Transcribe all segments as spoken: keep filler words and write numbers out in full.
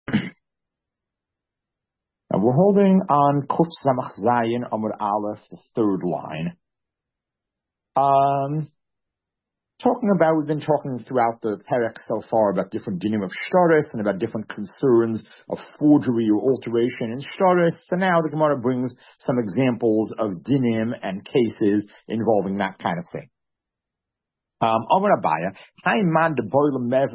Now we're holding on Kuf Samach Zayin Amud Aleph, the third line. Um, talking about, we've been talking throughout the Perek so far about different dinim of shtaris and about different concerns of forgery or alteration in shtaris. So now the Gemara brings some examples of dinim and cases involving that kind of thing. Um, Amar Abaya, Hai man de boy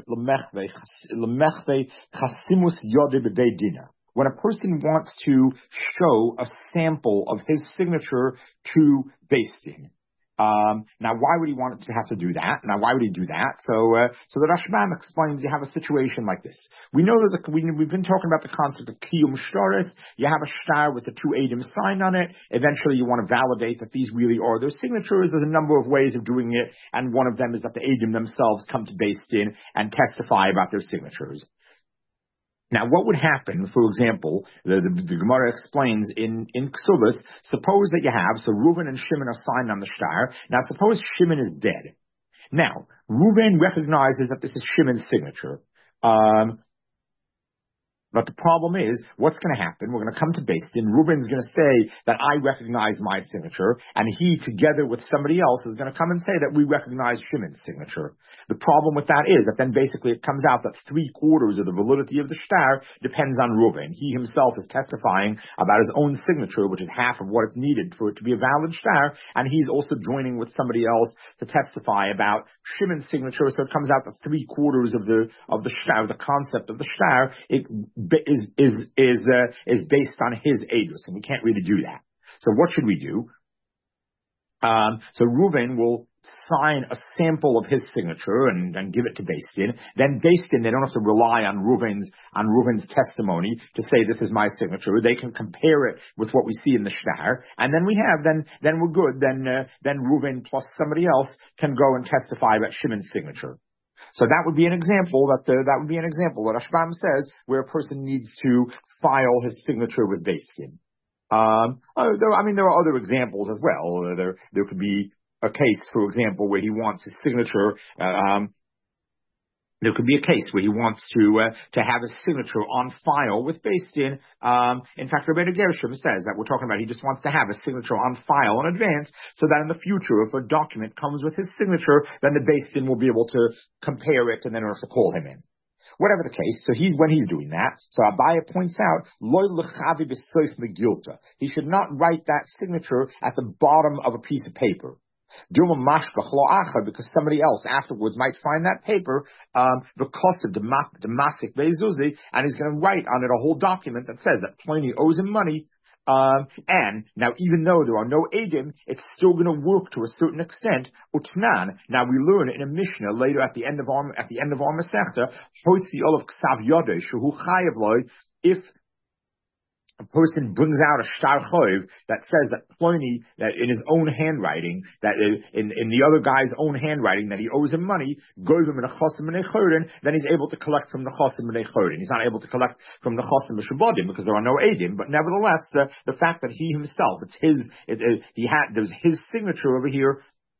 lemechve chasimus yode b'bei dina. When a person wants to show a sample of his signature to Beis Din. Um, now, why would he want to have to do that? Now, why would he do that? So, uh, so the Rashbam explains you have a situation like this. We know there's a, we, we've been talking about the concept of kiyum shtaris. You have a shtar with the two edim signed on it. Eventually, you want to validate that these really are their signatures. There's a number of ways of doing it, and one of them is that the edim themselves come to Beis Din and testify about their signatures. Now, what would happen, for example, the, the, the Gemara explains in, in Ksubas, suppose that you have, so Reuven and Shimon are signed on the shtar. Now, suppose Shimon is dead. Now, Reuven recognizes that this is Shimon's signature. Um, But the problem is, what's going to happen? We're going to come to Beis Din. Reuven's going to say that I recognize my signature, and he, together with somebody else, is going to come and say that we recognize Shimon's signature. The problem with that is that then basically it comes out that three quarters of the validity of the shtar depends on Reuven. He himself is testifying about his own signature, which is half of what is needed for it to be a valid shtar, and he's also joining with somebody else to testify about Shimon's signature. So it comes out that three quarters of the of the shtar, the concept of the shtar, it is is is uh, is based on his edus, and we can't really do that. So what should we do? Um, so Reuven will sign a sample of his signature and, and give it to Beis Din. Then Beis Din, they don't have to rely on Reuven's on Reuven's testimony to say this is my signature. They can compare it with what we see in the shtar, and then we have then then we're good. Then uh, then Reuven plus somebody else can go and testify about Shimon's signature. So that would be an example that the, that would be an example that Rashbam says where a person needs to file his signature with Beis Din. Um, uh, there, I mean, there are other examples as well. Uh, there there could be a case, for example, where he wants his signature. Uh, um, There could be a case where he wants to uh, to have his signature on file with Beis Din. Um, in fact, Rebbeinu Gershom says that we're talking about he just wants to have his signature on file in advance, so that in the future, if a document comes with his signature, then the Beis Din will be able to compare it and then have to call him in. Whatever the case, so he's when he's doing that. So Abaya points out, Loy lechavi b'soif megilta. He should not write that signature at the bottom of a piece of paper. Because somebody else afterwards might find that paper, um, the cost of Damasik Bezuzi, and he's going to write on it a whole document that says that Pliny owes him money. Um, and now, even though there are no edim, it's still going to work to a certain extent. Utnan. Now we learn in a Mishnah later at the end of our at the end of our Masechta, Hoitzi Olav Ksav Yodeh Shehu Chayav Loy. If a person brings out a shtar choiv that says that Pliny, that in his own handwriting, that in, in the other guy's own handwriting, that he owes him money, govim in a chosim b'nei chorin, then he's able to collect from the chosim b'nei chorin. He's not able to collect from the chosim b'shabodim because there are no edim, but nevertheless, uh, the fact that he himself, it's his, it, it, he had, there's his signature over here,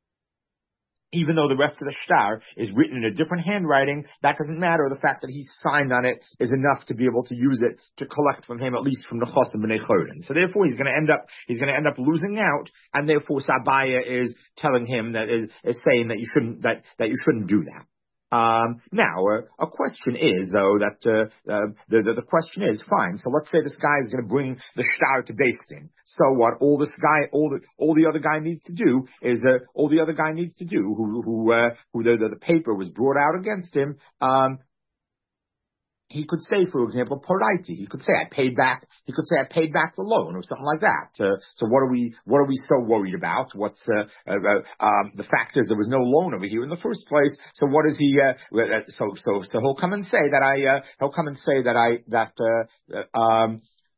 even though the rest of the shtar is written in a different handwriting, that doesn't matter. The fact that he signed on it is enough to be able to use it to collect from him, at least from the chosim b'nei chorin. So therefore, he's going to end up he's going to end up losing out, and therefore Sabaya is telling him that is, is saying that you shouldn't that that you shouldn't do that. Um, now, uh, a question is, though, that uh, uh, the, the the question is, fine. So let's say this guy is going to bring the shtar to Beis Din. So what? All this guy, all the all the other guy needs to do is uh, all the other guy needs to do, who who uh, who the, the the paper was brought out against him. Um, He could say, for example, paraiti. He could say, "I paid back." He could say, "I paid back the loan," or something like that. Uh, so, what are we? What are we so worried about? What's uh, uh, uh, um, the fact is there was no loan over here in the first place. So, what is he? Uh, so, so, so he'll come and say that I. Uh, he'll come and say that I. That. Uh, um,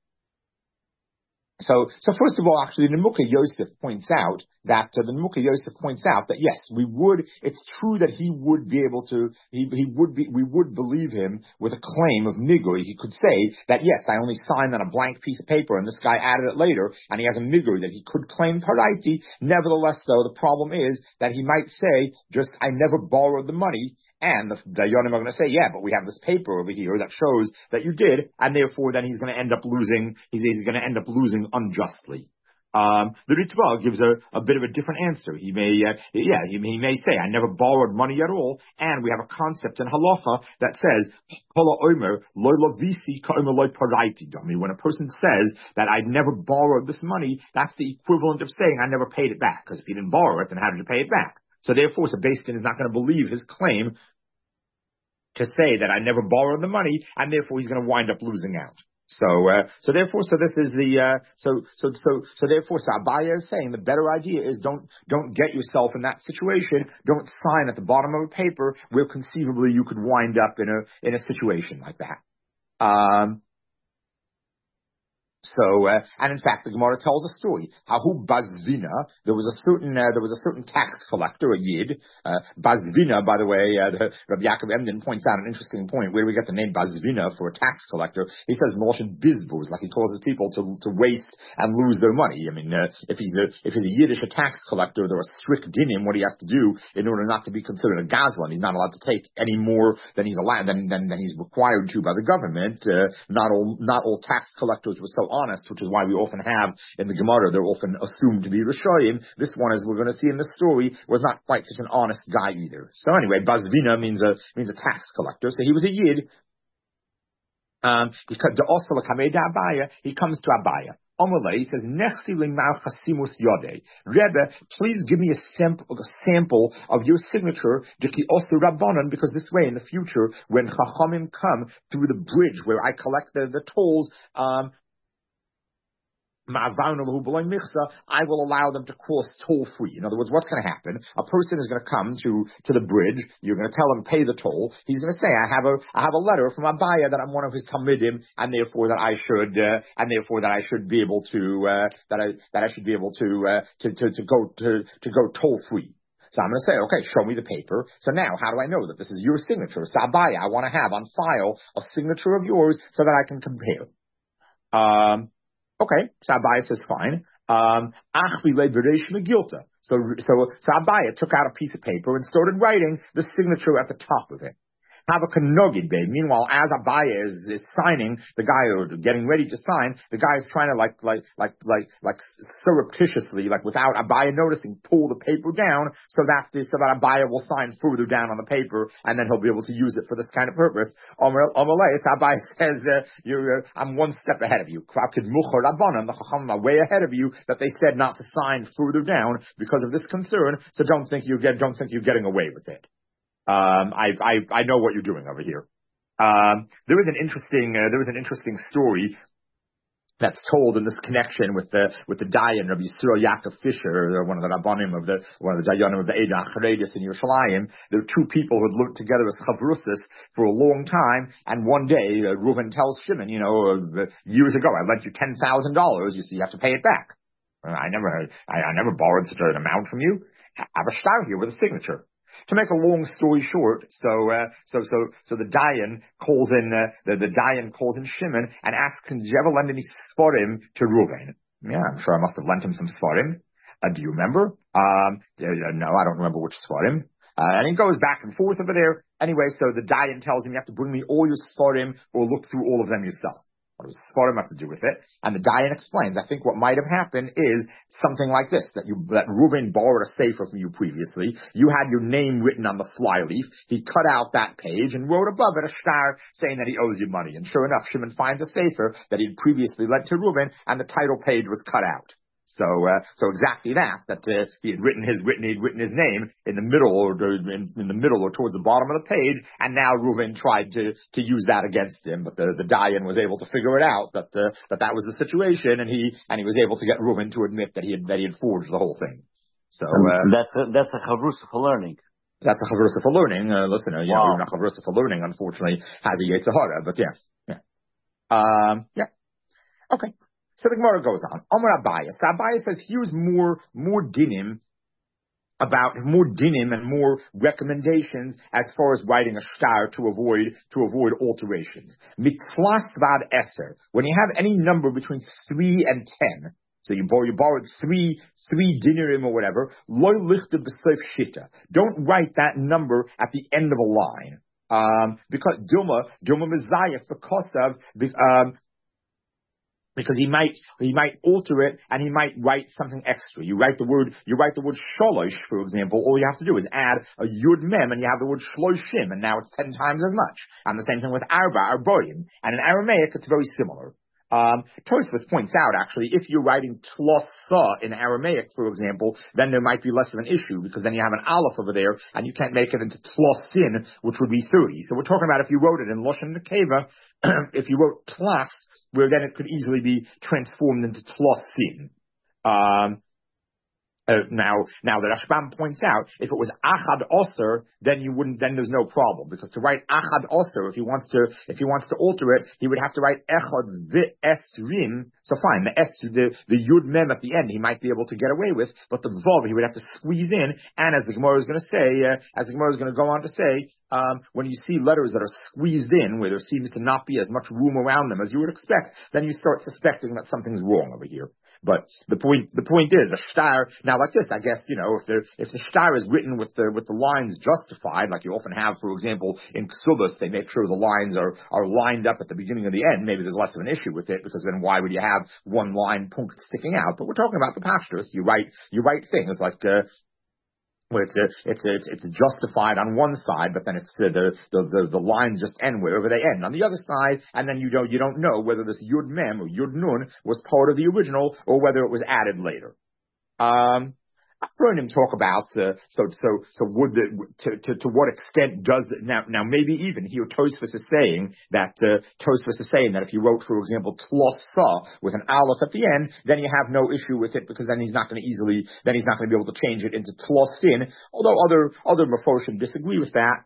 So, so first of all, actually, the Nimukah Yosef points out that uh, the Nimukah Yosef points out that yes, we would. It's true that he would be able to. He he would be. We would believe him with a claim of nigui. He could say that yes, I only signed on a blank piece of paper, and this guy added it later, and he has a nigui that he could claim paraiti. Nevertheless, though, the problem is that he might say just I never borrowed the money. And the Dayanim are going to say, yeah, but we have this paper over here that shows that you did, and therefore then he's going to end up losing, he's, he's going to end up losing unjustly. Um, the Ritva gives a, a bit of a different answer. He may, uh, yeah, he, he may say, I never borrowed money at all, and we have a concept in halacha that says, I mean, when a person says that I never borrowed this money, that's the equivalent of saying I never paid it back, because if he didn't borrow it, then how did you pay it back? So therefore, so Beis Din is not going to believe his claim to say that I never borrowed the money, and therefore he's going to wind up losing out. So, uh, so therefore, so this is the, uh, so, so, so, so therefore, so Abaye is saying the better idea is don't, don't get yourself in that situation. Don't sign at the bottom of a paper where conceivably you could wind up in a, in a situation like that. Um, So, uh, and in fact, the Gemara tells a story. Hahu Bazvina, there was a certain, uh, there was a certain tax collector, a Yid. Uh, Bazvina, by the way, uh, the, Rabbi Yaakov Emden points out an interesting point. Where do we get the name Bazvina for a tax collector? He says Moshe Bizbuz, like he causes people to, to waste and lose their money. I mean, uh, if he's a, if he's a Yiddish a tax collector, there are strict dinim what he has to do in order not to be considered a gazlan. He's not allowed to take any more than he's allowed, than, than, than he's required to by the government. Uh, not all, not all tax collectors were so honest, which is why we often have in the Gemara, they're often assumed to be Rishoyim. This one, as we're going to see in the story, was not quite such an honest guy either. So anyway, Bazvina means a means a tax collector. So he was a Yid. Um, because the Osala Kameda Abaya, he comes to Abaya. Amalei, he says, Nechsi limar chasimus yodei. Rebbe, please give me a sample, a sample of your signature, Diki Osu Rabbanon, because this way in the future, when Chachamim come through the bridge where I collect the, the tolls, um, I will allow them to cross toll free. In other words, what's going to happen? A person is going to come to, to the bridge. You're going to tell him pay the toll. He's going to say, I have a I have a letter from Abaya that I'm one of his talmidim, and therefore that I should uh, and therefore that I should be able to uh, that I that I should be able to uh, to, to to go to to go toll free. So I'm going to say, okay, show me the paper. So now, how do I know that this is your signature? So Abaya, I want to have on file a signature of yours so that I can compare. Um. Okay, so Abaya says fine. Um, so, so, so Abaya took out a piece of paper and started writing the signature at the top of it. Meanwhile, as Abaya is, is signing, the guy or getting ready to sign, the guy is trying to like, like, like, like, like surreptitiously, like without Abaya noticing, pull the paper down so that the, so that Abaya will sign further down on the paper, and then he'll be able to use it for this kind of purpose. Amalei, Abaya says, uh, you're, uh, I'm one step ahead of you. I'm way ahead of you that they said not to sign further down because of this concern. So don't think you get, don't think you're getting away with it. Um, I, I, I know what you're doing over here. Um, there was an interesting, uh, there was an interesting story that's told in this connection with the, with the Dayan, Rabbi Yisrael Yaakov Fisher, one of the Rabbanim of the, one of the Dayanim of the Eidah Charedis in Yerushalayim. There were two people who had lived together as Chavrusis for a long time, and one day, uh, Reuven tells Shimon, you know, uh, years ago, I lent you ten thousand dollars, you see, you have to pay it back. Uh, I never, I, I never borrowed such an amount from you. Have a star here with a signature. To make a long story short, so uh, so so so the Dayan calls in uh, the the Dayan calls in Shimon and asks him, "Did you ever lend any Sforim to Reuven?" Yeah, I'm sure I must have lent him some Sforim. Uh, do you remember? Um, uh, no, I don't remember which Sforim. Uh, and he goes back and forth over there. Anyway, so the Dayan tells him, "You have to bring me all your Sforim or look through all of them yourself." What does Sforim have to do with it? And the Dayan explains, I think what might have happened is something like this, that you, that Reuven borrowed a sefer from you previously. You had your name written on the flyleaf. He cut out that page and wrote above it a star saying that he owes you money. And sure enough, Shimon finds a sefer that he'd previously lent to Reuven, and the title page was cut out. So, uh, so exactly that, that, uh, he had written his, written, he'd written his name in the middle or in, in the middle or towards the bottom of the page, and now Reuven tried to, to use that against him, but the, the Dayan was able to figure it out, that, uh, that that was the situation, and he, and he was able to get Reuven to admit that he had, that he had forged the whole thing. So, uh, that's a, that's a chavrusa for learning. That's a chavrusa for learning, uh, listen, uh, you wow. know, even a chavrusa for learning, unfortunately, has a Yetzer Hara, but yeah, yeah. Um, yeah. Okay. So the Gemara goes on. Amar Abaya. So Abaya says here's more, more dinim about, more dinim and more recommendations as far as writing a star to avoid, to avoid alterations. Mitzlas vad eser. When you have any number between three and ten, So you borrow, you borrowed three, three dinarim or whatever. Lo lichte b'sof shita. Don't write that number at the end of a line. Um, because Duma, Duma Messiah for Kosav, um, because he might, he might alter it and he might write something extra. You write the word, you write the word sholosh, for example, all you have to do is add a yud mem and you have the word shloshim and now it's ten times as much. And the same thing with arba, arboim. And in Aramaic, it's very similar. Um, Tosfos points out, actually, if you're writing tlosa in Aramaic, for example, then there might be less of an issue because then you have an aleph over there and you can't make it into tlosin, which would be thirty. So we're talking about if you wrote it in Loshen Nekeva, if you wrote tlas, where then it could easily be transformed into tlosin. Um, Uh, now, now the Rashbam points out, if it was Achad Osir, then you wouldn't, then there's no problem. Because to write Achad Osir, if he wants to, if he wants to alter it, he would have to write Echad V'Esrim. So fine, the Es, the, the Yud Mem at the end, he might be able to get away with, but the Vav, he would have to squeeze in, and as the Gemara is going to say, uh, as the Gemara is going to go on to say, um, when you see letters that are squeezed in, where there seems to not be as much room around them as you would expect, then you start suspecting that something's wrong over here. But the point, the point is, a shtar, now like this, I guess, you know, if the, if the shtar is written with the, with the lines justified, like you often have, for example, in Ksubas, they make sure the lines are, are lined up at the beginning and the end, maybe there's less of an issue with it, because then why would you have one line punkt sticking out? But we're talking about the pashtus. You write, you write things like, uh, where it's a, it's a, it's justified on one side, but then it's uh, the, the the the lines just end wherever they end on the other side, and then you don't you don't know whether this yud mem or yud nun was part of the original or whether it was added later. Um, I've heard him talk about uh, so so so would the to, to to what extent does it now now maybe even here Tosfos is saying that uh, Tosfos is saying that if you wrote, for example, tlosa with an aleph at the end, then you have no issue with it because then he's not going to easily then he's not going to be able to change it into tlosin. Although other other meforshim disagree with that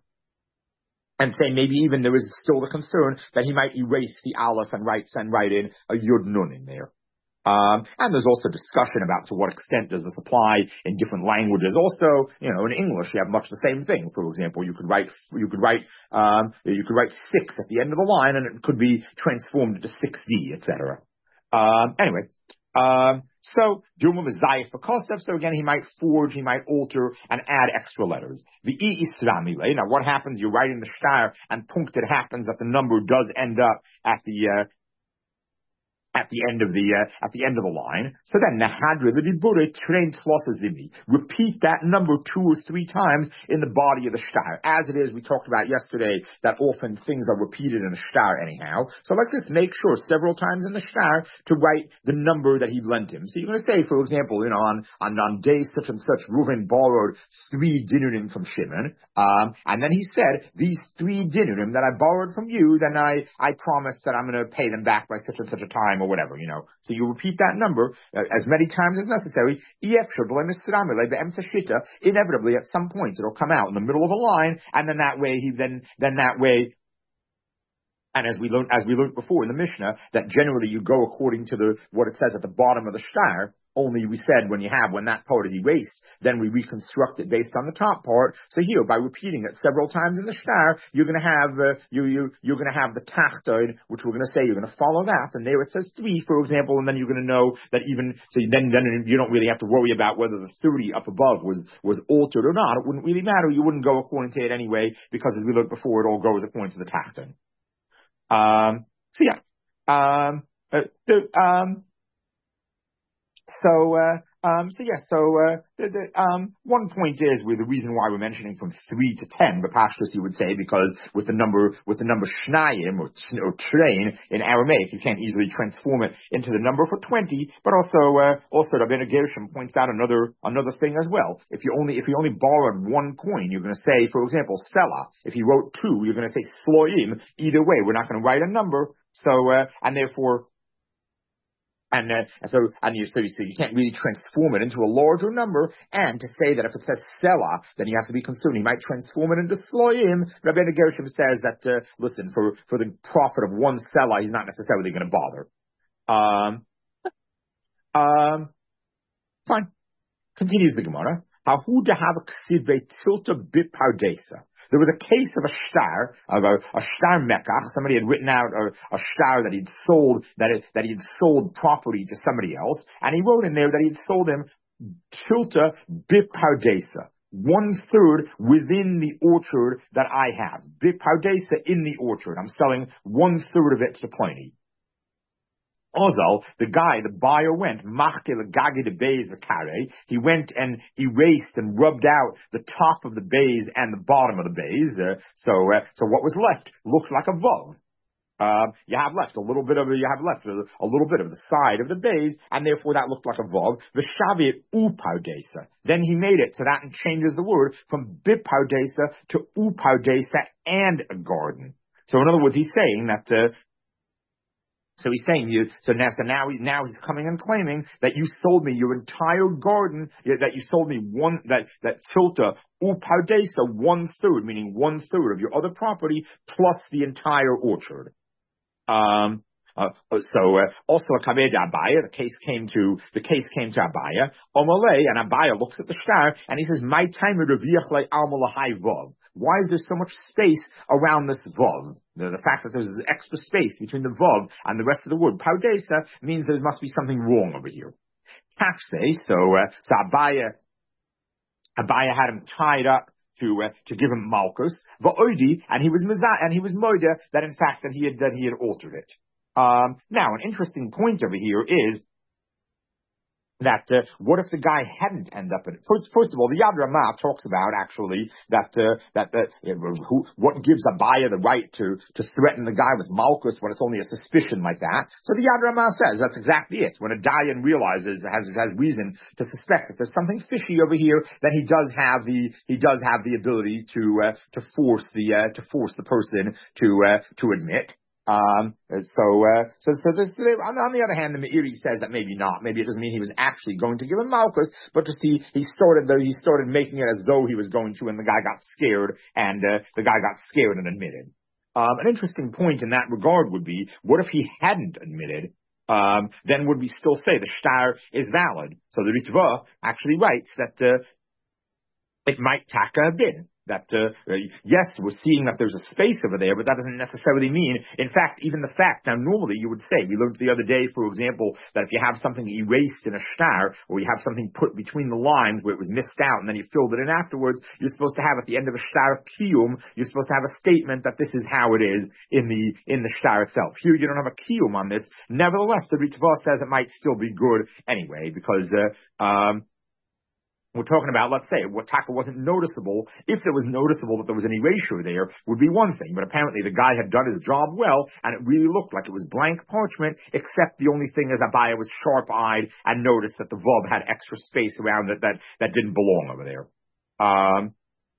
and say maybe even there is still the concern that he might erase the aleph and write and write in a yud nun in there. Um, and there's also discussion about to what extent does this apply in different languages. Also, you know, in English you have much the same thing. For example, you could write, you could write, um, you could write six at the end of the line, and it could be transformed into six D, et cetera. Um, anyway, um, so Duma Messiah for Kosev. So again, he might forge, he might alter, and add extra letters. The E Islamile. Now, what happens? You're writing the shtar, and punkt, it happens that the number does end up at the uh, at the end of the uh, at the end of the line. So then Nahadra the Dibure trained Flossazimi. Repeat that number two or three times in the body of the shtar. As it is, we talked about yesterday that often things are repeated in a shtar anyhow. So like this, make sure several times in the shtar to write the number that he lent him. So you're going to say, for example, you know, on on, on day such and such, Reuven borrowed three dinarim from Shimon, um, and then he said, these three dinarim that I borrowed from you, then I I promise that I'm going to pay them back by such and such a time, or whatever, you know. So you repeat that number uh, as many times as necessary. Inevitably, at some point, it'll come out in the middle of a line, and then that way, he then then that way. And as we learned, as we learned before in the Mishnah, that generally you go according to the what it says at the bottom of the shtar. Only we said when you have when that part is erased, then we reconstruct it based on the top part. So here, by repeating it several times in the shtar, you're going to have uh, you you you're going to have the tachton, which we're going to say you're going to follow that, and there it says three, for example, and then you're going to know that even so. Then then you don't really have to worry about whether the thirty up above was was altered or not. It wouldn't really matter. You wouldn't go according to it anyway, because as we looked before, it all goes according to the tachton. Um. So yeah. Um. Uh, the um. So, uh, um, so yeah, so, uh, the, the, um, one point is with the reason why we're mentioning from three to ten, but pashtus you would say, because with the number, with the number shnayim or, or train in Aramaic, you can't easily transform it into the number for twenty, but also, uh, also Rabbeinu Gershom points out another, another thing as well. If you only, if you only borrowed one coin, you're going to say, for example, Sela. If you wrote two, you're going to say Sloim. Either way, we're not going to write a number. So, uh, and therefore, And uh, so, and you, so, you, so you can't really transform it into a larger number. And to say that if it says Sela, then you have to be concerned. You might transform it into Sloim. Rabbeinu Gershom says that, uh, listen, for, for the profit of one Sela, he's not necessarily going to bother. Um, um, fine. Continues the Gemara. Hahu dehava ksive tilta bit pardesa. There was a case of a shtar, of a, a shtar mekach. Somebody had written out a, a shtar that he'd sold, that it, that he'd sold property to somebody else, and he wrote in there that he'd sold him tilta bit pardesa, one third within the orchard that I have. Bit pardesa in the orchard. I'm selling one third of it to Pliny. Although the guy, the buyer went, he went and erased and rubbed out the top of the bays and the bottom of the bays. Uh, so, uh, so what was left looked like a vav. Uh, you have left a little bit of you have left a, a little bit of the side of the bays, and therefore that looked like a vav. The shavit upardesa. Then he made it so that changes the word from bipardesa to upardesa and a garden. So in other words, he's saying that. Uh, So he's saying you, so now, so now, he, now he's coming and claiming that you sold me your entire garden, that you sold me one, that, that tilta, upardesa, one third, meaning one third of your other property plus the entire orchard. Um, uh, so, uh, also a kaved Abaya, the case came to, the case came to Abaya, Omalei, and Abaya looks at the shtar, and he says, my time reviach almalahai vav. Why is there so much space around this vav? The, the fact that there's extra space between the vav and the rest of the word, pardesa, means there must be something wrong over here. Tafse, so, uh, so Abaya, Abaya had him tied up to, uh, to give him malchus, va'odi, and he was mizah, and he was moida that in fact that he had, that he had altered it. Um, now an interesting point over here is, that uh, what if the guy hadn't ended up in it? First, first of all, the Yad Ramah talks about actually that uh, that uh, who, what gives Abaya the right to to threaten the guy with malchus when it's only a suspicion like that. So the Yad Ramah says that's exactly it. When a dayan realizes has has reason to suspect that there's something fishy over here, then he does have the he does have the ability to uh, to force the uh, to force the person to uh, to admit. Um, so, uh, so, so, this, on, on the other hand, the Meiri says that maybe not. Maybe it doesn't mean he was actually going to give him malchus, but to see, he started, though, he started making it as though he was going to, and the guy got scared, and, uh, the guy got scared and admitted. Um, an interesting point in that regard would be, what if he hadn't admitted? Um, then would we still say the shtar is valid? So the Ritva actually writes that, uh, it might taka have been. That, uh, uh, yes, we're seeing that there's a space over there, but that doesn't necessarily mean, in fact, even the fact, now normally you would say, we learned the other day, for example, that if you have something erased in a shtar, or you have something put between the lines where it was missed out, and then you filled it in afterwards, you're supposed to have at the end of a shtar kiyum, you're supposed to have a statement that this is how it is in the, in the shtar itself. Here you don't have a kiyum on this. Nevertheless, the Ritva says it might still be good anyway, because, uh, um, we're talking about, let's say, what taka wasn't noticeable. If it was noticeable that there was an erasure there, would be one thing. But apparently the guy had done his job well, and it really looked like it was blank parchment, except the only thing is Abaya was sharp-eyed and noticed that the vav had extra space around it that, that didn't belong over there. Um,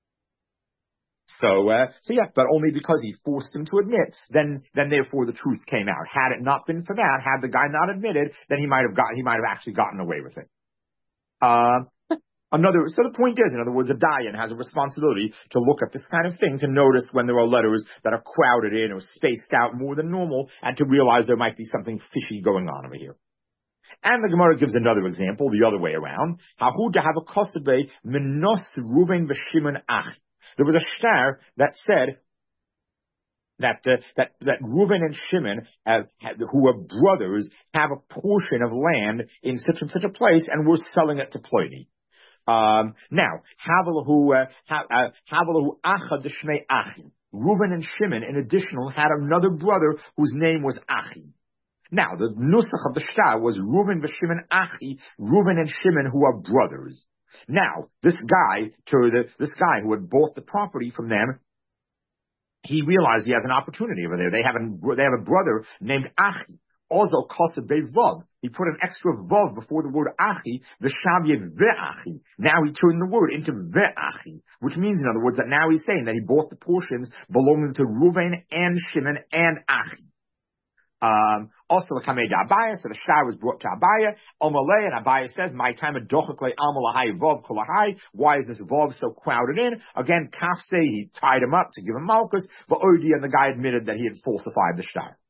So, uh, so yeah, but only because he forced him to admit, then, then therefore the truth came out. Had it not been for that, had the guy not admitted, then he might have got, he might have actually gotten away with it. Uh, Another, so the point is, in other words, a dayan has a responsibility to look at this kind of thing, to notice when there are letters that are crowded in or spaced out more than normal, and to realize there might be something fishy going on over here. And the Gemara gives another example, the other way around. Hahu have a kosebe minos Ruven v'Shimon ach. There was a shtar that said that uh, that that Reuven and Shimon, have, have, who are brothers, have a portion of land in such and such a place, and we're selling it to Pliny. Um, now, Havalahu, uh, Havalahu Acha Deshmei Achi. Reuven and Shimon, in addition, had another brother whose name was Achi. Now, the nusach of the shtar was Reuven v'Shimon Achi, Reuven and Shimon, who are brothers. Now, this guy, to the, this guy who had bought the property from them, he realized he has an opportunity over there. They have a, they have a brother named Achi. Also, kosa bevav. He put an extra vav before the word achi, the shavyev ve'achi. Now he turned the word into ve'achi, which means, in other words, that now he's saying that he bought the portions belonging to Reuven and Shimon and Achi. Um, also, the kamei Abaya, so the shtar was brought to Abaya. Omalei, and Abaya says, "My time of dochakle amalahai vav kolahai." Why is this vav so crowded in? Again, Kafse, he tied him up to give him malchus. But Odi, and the guy admitted that he had falsified the shtar.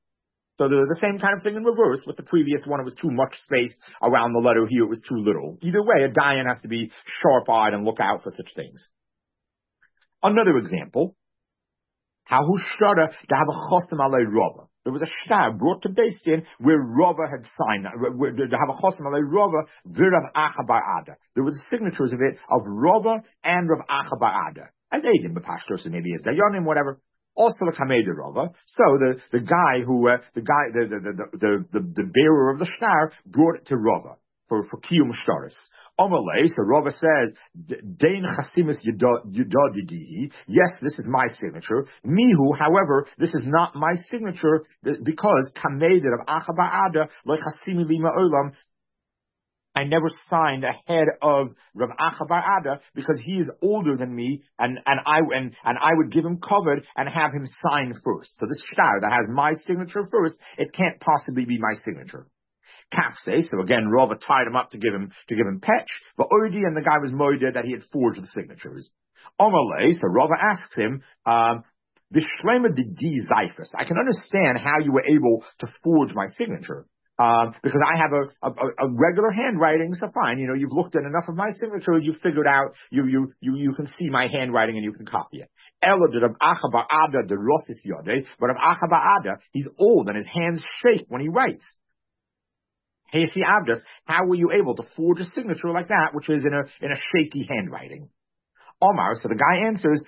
So the, the same kind of thing in reverse. With the previous one, it was too much space around the letter. Here, it was too little. Either way, a dayan has to be sharp-eyed and look out for such things. Another example. How hushara to have a chosim alei rova. There was a shtar brought to Beis Din where Rava had signed, where, to have a chosim alei Rava v'Rav Acha bar Ada. There were the signatures of it of Rava and Rav Acha bar Ada. As Eidim b'Pashtos, and maybe as Dayanim, whatever. Also the Kamei de Rava. So the, the guy who, uh, the guy, the, the, the, the, the, the bearer of the shtar brought it to Rava for, for Kiyum Shtaris. Omalei, so Rava says, Dein Chasimus Yudadidihi. Yes, this is my signature. Mihu, however, this is not my signature because Kamei de Rav Acha bar Ada lo Chasimi lima olam. I never signed ahead of Rav Acha bar Ada because he is older than me, and, and I and, and I would give him covered and have him sign first. So this shtar that has my signature first, it can't possibly be my signature. Kafse, so again, Rava tied him up to give him to give him petch, but Odi and the guy was moided that he had forged the signatures. Omalei, so Rava asks him, um, Vishlema de di Zyphus. I can understand how you were able to forge my signature. Um, because I have a, a, a regular handwriting, so fine. You know, you've looked at enough of my signatures, you've figured out, you, you, you, you can see my handwriting and you can copy it. Ela de Rav Acha bar Ada de Rosis Yode, but Rav Acha bar Ada, he's old and his hands shake when he writes. Hey, if Abdas, how were you able to forge a signature like that, which is in a, in a shaky handwriting? Omar, so the guy answers,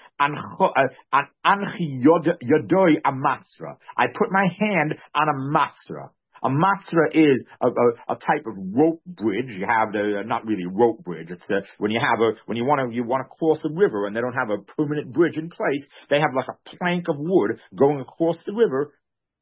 Anchi Yodoi Amatsra. I put my hand on a matzra. A matzra is a, a, a type of rope bridge. You have the, uh, not really rope bridge. It's uh, when you have a, when you want to, you want to cross a river and they don't have a permanent bridge in place. They have like a plank of wood going across the river.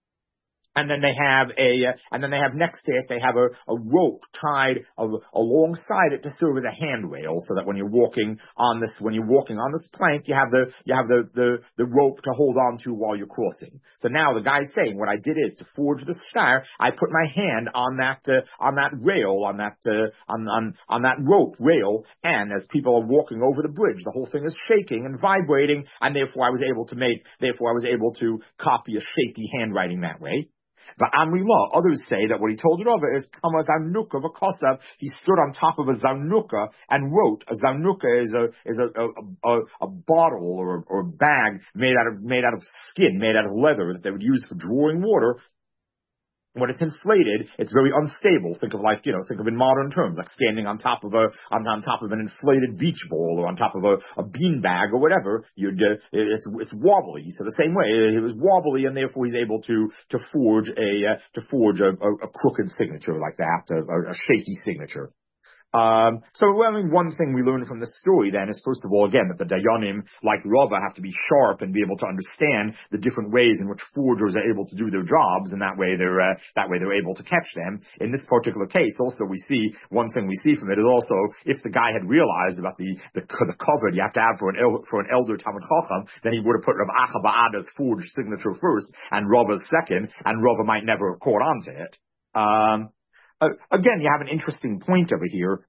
And then they have a, uh, and then they have next to it, they have a, a rope tied a, alongside it to serve as a handrail, so that when you're walking on this, when you're walking on this plank, you have the, you have the, the, the rope to hold on to while you're crossing. So now the guy's saying, what I did is to forge the shtar, I put my hand on that, uh, on that rail, on that, uh, on, on, on that rope rail, and as people are walking over the bridge, the whole thing is shaking and vibrating, and therefore I was able to make, therefore I was able to copy a shaky handwriting that way. But Amrilah, others say that what he told Rava is Kama Zanuka V'Kosav. He stood on top of a Zanuka and wrote. A Zanuka is a is a a, a, a bottle or or a bag made out of made out of skin, made out of leather that they would use for drawing water. When it's inflated, it's very unstable. Think of like, you know, think of in modern terms, like standing on top of a, on, on top of an inflated beach ball or on top of a, a bean bag or whatever. You'd, uh, it's, it's wobbly. So the same way, it was wobbly and therefore he's able to, to forge a, uh, to forge a, a, a crooked signature like that, a, a shaky signature. Um, so, well, I mean, one thing we learn from this story then is, first of all, again, that the Dayanim, like Rava, have to be sharp and be able to understand the different ways in which forgers are able to do their jobs, and that way they're, uh, that way they're able to catch them. In this particular case, also, we see, one thing we see from it is also, if the guy had realized about the, the, the cover you have to have for an, el, for an elder Talmud Chacham, then he would have put Rav Acha bar Ada's forged signature first, and Rava's second, and Rava might never have caught on to it. Um, Uh, again, you have an interesting point over here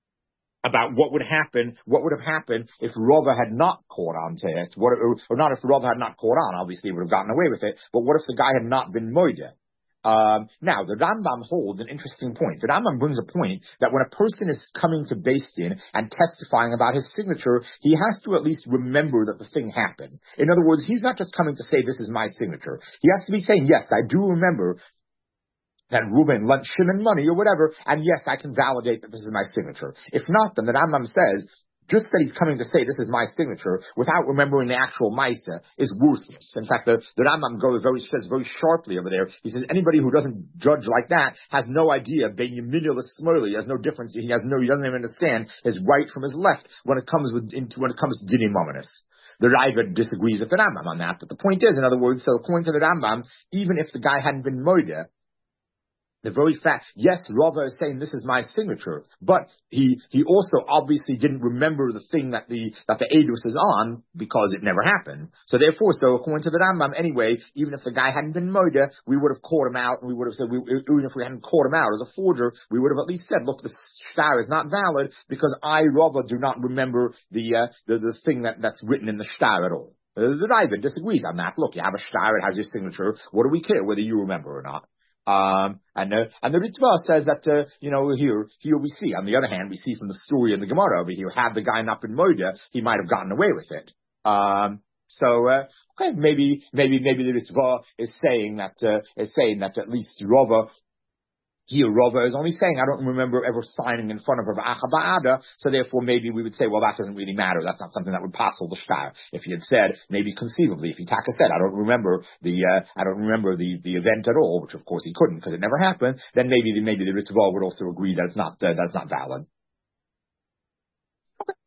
about what would happen, what would have happened if Rava had not caught on to it. What, or not if Rava had not caught on, obviously he would have gotten away with it, but what if the guy had not been moideh? Um, now, the Rambam holds an interesting point. The Rambam brings a point that when a person is coming to Beis Din and testifying about his signature, he has to at least remember that the thing happened. In other words, he's not just coming to say, this is my signature. He has to be saying, yes, I do remember that Reuben lent Shimon money or whatever, and yes, I can validate that this is my signature. If not, then the Rambam says, just that he's coming to say this is my signature without remembering the actual Maisa is worthless. In fact, the, the Rambam goes very, says very sharply over there, he says anybody who doesn't judge like that has no idea, Ben Yeminil Smurli, has no difference, he has no, he doesn't even understand his right from his left when it comes with, into, when it comes to Dinim Mominus. The Raiva disagrees with the Rambam on that, but the point is, in other words, so according to the Rambam, even if the guy hadn't been moideh, the very fact, yes, Rava is saying this is my signature, but he he also obviously didn't remember the thing that the that the Eidos is on because it never happened. So therefore, so according to the Rambam, anyway, even if the guy hadn't been moideh, we would have caught him out, and we would have said, we, even if we hadn't caught him out as a forger, we would have at least said, look, the shtar is not valid because I, Rava, do not remember the uh, the, the thing that, that's written in the shtar at all. Uh, the Ravid disagrees on that. Look, you have a star, it has your signature. What do we care whether you remember or not? Um, and, uh, and the Ritva says that, uh, you know, here, here we see, on the other hand, we see from the story in the Gemara over here, had the guy not been Moida, he might have gotten away with it. Um, so, uh, okay, maybe, maybe, maybe the Ritva is saying that, uh, is saying that at least Rava, here, Rava is only saying, I don't remember ever signing in front of her Achaba'ada, so therefore maybe we would say, well, that doesn't really matter. That's not something that would passel the shtar. If he had said, maybe conceivably, if he taka said, I don't remember the, uh, I don't remember the, the event at all, which of course he couldn't because it never happened, then maybe, the, maybe the Ritva would also agree that it's not, uh, that's not valid. Okay.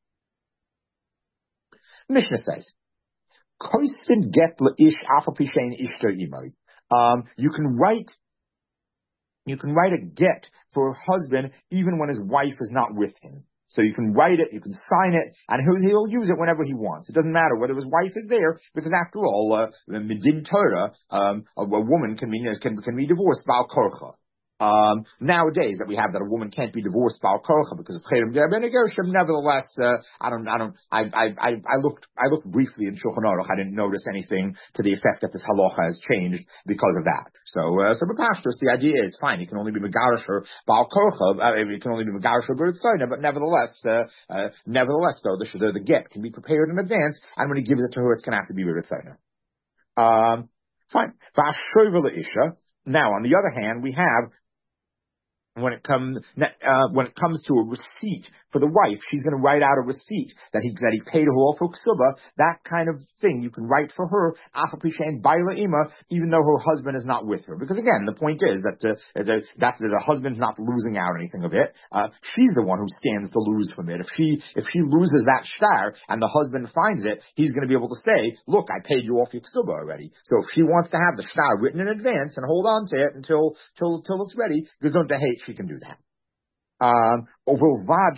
Mishnah says, Koisvin get ish afapishain ishto imoi. Um, you can write You can write a get for a husband even when his wife is not with him. So you can write it, you can sign it, and he'll, he'll use it whenever he wants. It doesn't matter whether his wife is there, because after all, uh, Medin Torah, um, a, a woman can be, can, can be divorced by Korcha. Um, nowadays that we have that a woman can't be divorced by Korcha because of Cherem Derben Gershom, nevertheless, uh, I don't, I don't, I, I, I, I looked, I looked briefly in Shulchan Aruch. I didn't notice anything to the effect that this halacha has changed because of that. So, uh, so B'Pashtus, the idea is fine. He can only be Megarisher Baal Korcha, uh, he can only be Megarisher B'Ritzayna, but nevertheless, uh, uh, nevertheless though, the, the, the get can be prepared in advance, and when he gives it to her, it's going to have to be B'Ritzayna. Um, fine. V'Ashoyva Isha. Now, on the other hand, we have When it comes, uh, when it comes to a receipt for the wife, she's going to write out a receipt that he, that he paid her off for ksuba. That kind of thing you can write for her, afapishain baila ima, even though her husband is not with her. Because again, the point is that, uh, that, that the husband's not losing out anything of it. Uh, she's the one who stands to lose from it. If she, if she loses that shtar and the husband finds it, he's going to be able to say, look, I paid you off your ksuba already. So if she wants to have the shtar written in advance and hold on to it until, till, till it's ready, gesund to hate, she can do that. Um, provided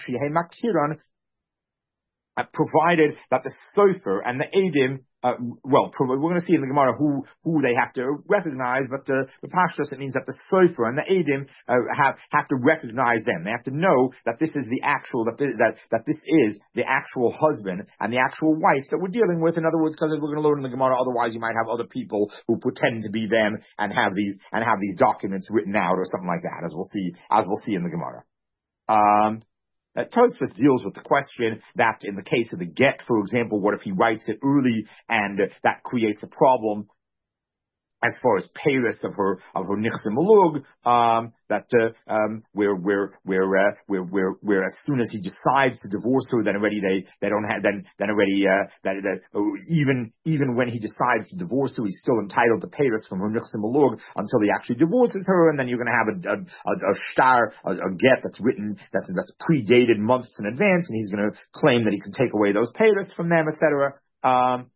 that the sofer and the edim, uh, well, we're going to see in the Gemara who who they have to recognize, but the the pashtus, it means that the sofer and the edim uh, have have to recognize them. They have to know that this is the actual that this, that that this is the actual husband and the actual wife that we're dealing with. In other words, because we're going to learn in the Gemara, otherwise you might have other people who pretend to be them and have these and have these documents written out or something like that, as we'll see as we'll see in the Gemara. Um, Uh, Tosfos deals with the question that in the case of the get, for example, what if he writes it early and uh, that creates a problem as far as payris of her of her nichsim malug, um, that uh, um, where where where uh, where where where as soon as he decides to divorce her, then already they they don't have then then already uh, that, that uh, even even when he decides to divorce her, he's still entitled to payris from her nichsim malug until he actually divorces her, and then you're going to have a a, a, a shtar a, a get that's written that's that's predated months in advance, and he's going to claim that he can take away those payris from them, et cetera. Um,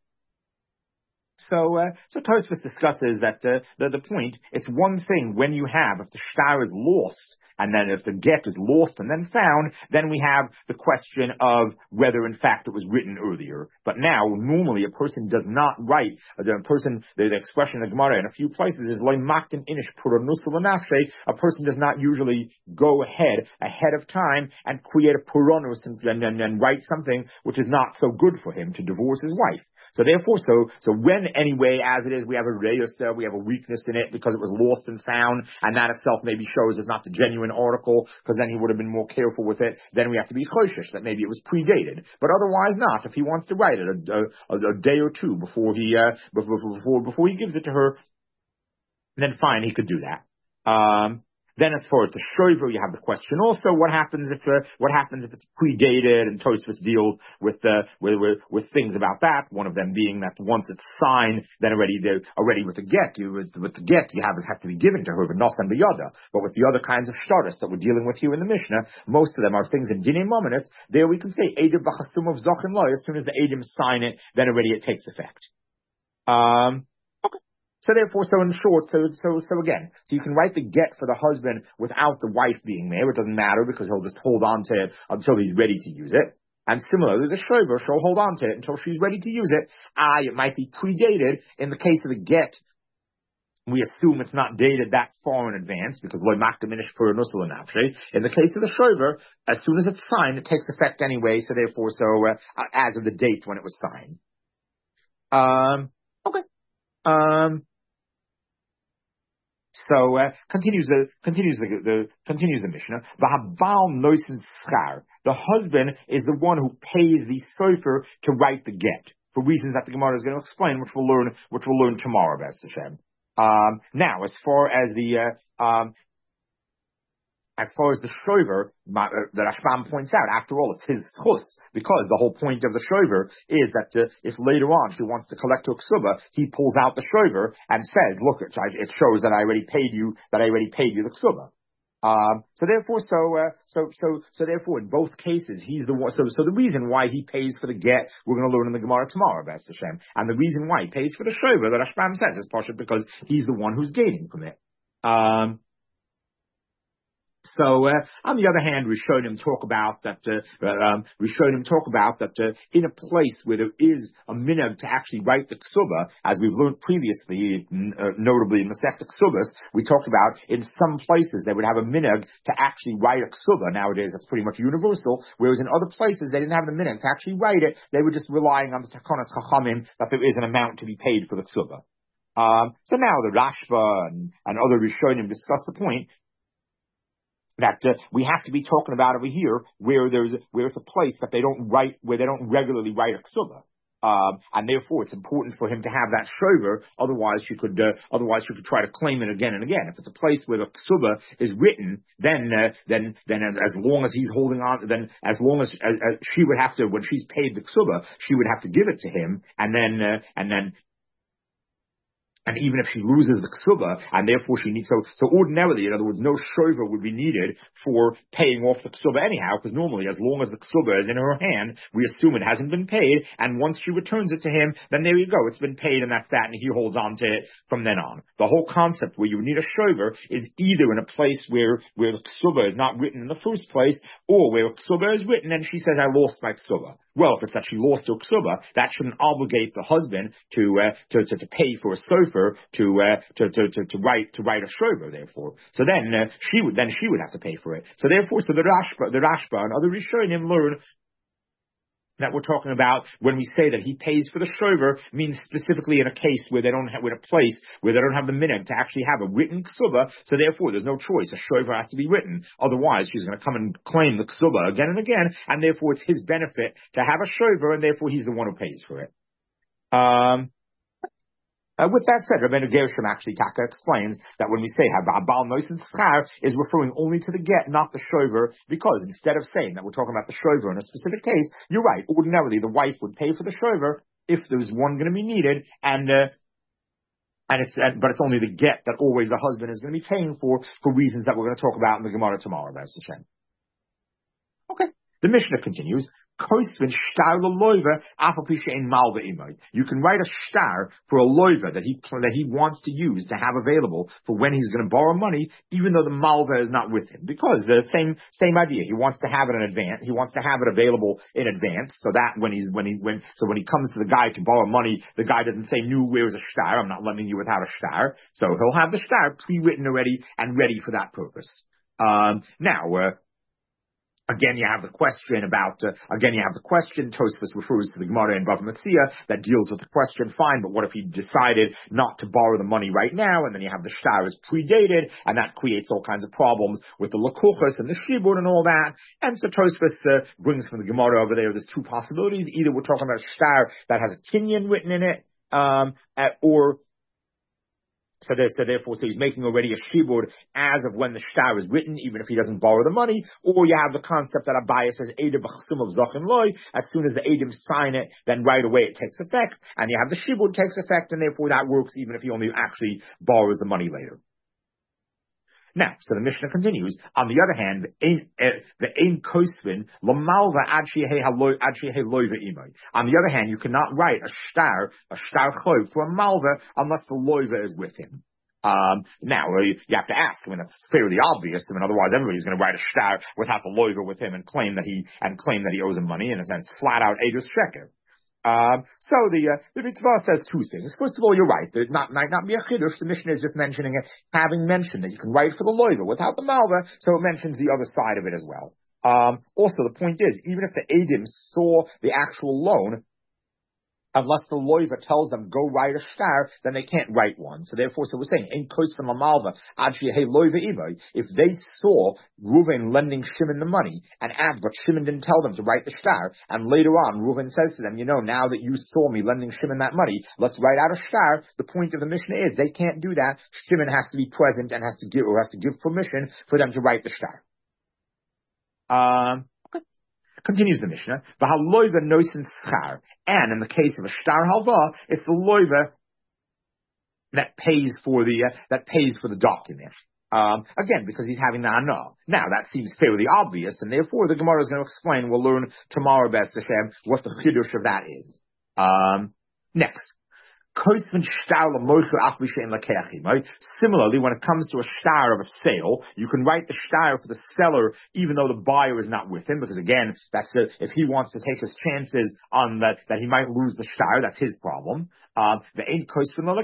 So, uh, so Tosfos discusses that uh, the the point. It's one thing when you have if the shtar is lost, and then if the get is lost and then found, then we have the question of whether in fact it was written earlier. But now, normally, a person does not write. The person, the, the expression in the Gemara in a few places is loy maktin inish puranus l'nafshe. A person does not usually go ahead ahead of time and create a puranus and, and, and, and write something which is not so good for him to divorce his wife. So therefore, so so when anyway, as it is, we have a reyus, uh, we have a weakness in it because it was lost and found, and that itself maybe shows it's not the genuine article, because then he would have been more careful with it. Then we have to be choshish that maybe it was predated, but otherwise not. If he wants to write it a, a, a day or two before he uh, before before before he gives it to her, then fine, he could do that. Um, Then, as far as the shoiver, you have the question also: what happens if uh, what happens if it's predated? And Tosfos deals with, uh, with with with things about that. One of them being that once it's signed, then already already with the get, you with, with the get, you have it has to be given to her, but not the yada. But with the other kinds of shtaris that we're dealing with here in the Mishnah, most of them are things in dinei mominus. There we can say edim b'chasum of zachin loy. As soon as the edim sign it, then already it takes effect. Um. So therefore, so in short, so so so again, so you can write the get for the husband without the wife being there. It doesn't matter because he'll just hold on to it until he's ready to use it. And similarly, the shoiver, she'll hold on to it until she's ready to use it. Ah, it might be predated. In the case of the get, we assume it's not dated that far in advance because loy makdaminish per nusul nafshe. In the case of the shoiver, as soon as it's signed, it takes effect anyway. So therefore, so uh, as of the date when it was signed. Um, okay. Um, so, uh, continues the, continues the, the, continues the Mishnah. V'habal noisen schar. The husband is the one who pays the sofer to write the get, for reasons that the Gemara is going to explain, which we'll learn, which we'll learn tomorrow, B'ez Hashem. Um, now, as far as the, uh, um, as far as the shover, uh, the Rashbam points out, after all, it's his chus, because the whole point of the shover is that uh, if later on she wants to collect her ksuba, he pulls out the shover and says, look, it, it shows that I already paid you, that I already paid you the ksuba. Um, so therefore, so, uh, so, so, so therefore, in both cases, he's the one, so, so the reason why he pays for the get, we're going to learn in the Gemara tomorrow, B'ez Hashem. And the reason why he pays for the shover, the Rashbam says, is partially because he's the one who's gaining from it. Um, So, uh, on the other hand, Rishonim talk about that, uh, um, Rishonim talk about that, uh, in a place where there is a minhag to actually write the ksuba, as we've learned previously, uh, notably in Masechta Ksubas, we talked about in some places they would have a minhag to actually write a ksuba. Nowadays, that's pretty much universal, whereas in other places they didn't have the minhag to actually write it. They were just relying on the Takonas Chachamim that there is an amount to be paid for the ksuba. Um, so now the Rashba and, and other Rishonim discuss the point that uh, we have to be talking about over here, where there's a, where it's a place that they don't write, where they don't regularly write a ksuba, um, and therefore it's important for him to have that shover. Otherwise, you could uh, otherwise you could try to claim it again and again. If it's a place where the ksuba is written, then uh, then then as long as he's holding on, then as long as, as, as she would have to, when she's paid the ksuba, she would have to give it to him, and then uh, and then. And even if she loses the ksuba, and therefore she needs, so, so ordinarily, in other words, no shover would be needed for paying off the ksuba anyhow, because normally, as long as the ksuba is in her hand, we assume it hasn't been paid, and once she returns it to him, then there you go, it's been paid, and that's that, and he holds on to it from then on. The whole concept where you need a shover is either in a place where, where the ksuba is not written in the first place, or where a ksuba is written, and she says, I lost my ksuba. Well, if it's that she lost her ksuba, that shouldn't obligate the husband to, uh, to, to, to pay for a sofer to, uh, to, to, to, to write, to write a shover, therefore. So then, uh, she would, then she would have to pay for it. So therefore, so the Rashba, the Rashba and other Rishonim learn that we're talking about when we say that he pays for the shover means specifically in a case where they don't have, with a place where they don't have the minhag to actually have a written ksuba, so therefore there's no choice. A shover has to be written. Otherwise, she's going to come and claim the ksuba again and again, and therefore it's his benefit to have a shover, and therefore he's the one who pays for it. Um, Uh, with that said, Rabbeinu Gershom actually Taka explains that when we say Habal Noisen Schar is referring only to the get, not the shover, because instead of saying that we're talking about the shover in a specific case, you're right. Ordinarily, the wife would pay for the shover if there's one going to be needed, and uh, and it's uh, but it's only the get that always the husband is going to be paying for for reasons that we're going to talk about in the Gemara tomorrow. B'ez Hashem. Okay. The Mishnah continues. You can write a shtar for a loiva that he that he wants to use to have available for when he's going to borrow money, even though the malva is not with him, because the same same idea. He wants to have it in advance. He wants to have it available in advance, so that when he's when he when so when he comes to the guy to borrow money, the guy doesn't say, "Nu, where's a shtar? I'm not lending you without a shtar." So he'll have the shtar pre-written already and ready for that purpose. Um, now. Uh, Again, you have the question about, uh, again, you have the question, Tosfos refers to the Gemara in Bava Metzia that deals with the question, fine, but what if he decided not to borrow the money right now, and then you have the shtar is predated, and that creates all kinds of problems with the lakuchas and the shibud and all that, and so Tosfos uh, brings from the Gemara over there, there's two possibilities, either we're talking about a shtar that has a kinyan written in it, um, uh, or So, there, so therefore, so he's making already a shibud as of when the shtar is written, even if he doesn't borrow the money. Or you have the concept that Abaye says, Eidim b'chasum of zachin loy, as soon as the Eidim sign it, then right away it takes effect. And you have the shibud takes effect, and therefore that works even if he only actually borrows the money later. Now, so the Mishnah continues. On the other hand, the ein kosvin lamalva ad shehei loiva imay. On the other hand, you cannot write a shtar, a shtar chov for a malva unless the loiva is with him. Um, now, you have to ask. I mean, that's fairly obvious. I mean, otherwise everybody's going to write a shtar without the loiva with him and claim that he and claim that he owes him money, and it's flat out edus sheker. Um, so the, uh, the Mitzvah says two things. First of all, you're right. It not, might not be a chiddush. The Mishnah is just mentioning it, having mentioned that you can write for the loiva without the malva, so it mentions the other side of it as well. Um, also, the point is, even if the Eidim saw the actual loan, Unless the loiva tells them, go write a shtar, then they can't write one. So therefore, so we're saying, in kos from Lamalva, hey loiva imoy, if they saw Reuven lending Shimon the money, and add, but Shimon didn't tell them to write the shtar, and later on, Reuven says to them, you know, now that you saw me lending Shimon that money, let's write out a shtar. The point of the Mishnah is, they can't do that. Shimon has to be present and has to give, or has to give permission for them to write the shtar. Um, Continues the Mishnah, v'haloiva noisen schar, and in the case of a shtar halva, it's the loiva that pays for the uh, that pays for the document. Um, again, because he's having the anah. Now that seems fairly obvious, and therefore the Gemara is going to explain. We'll learn tomorrow, B'ez Hashem, what the chiddush of that is. Um, next. Similarly, when it comes to a shtar of a sale, you can write the shtar for the seller even though the buyer is not with him, because again, that's a, if he wants to take his chances on that, that he might lose the shtar, that's his problem. Um, the ain't but not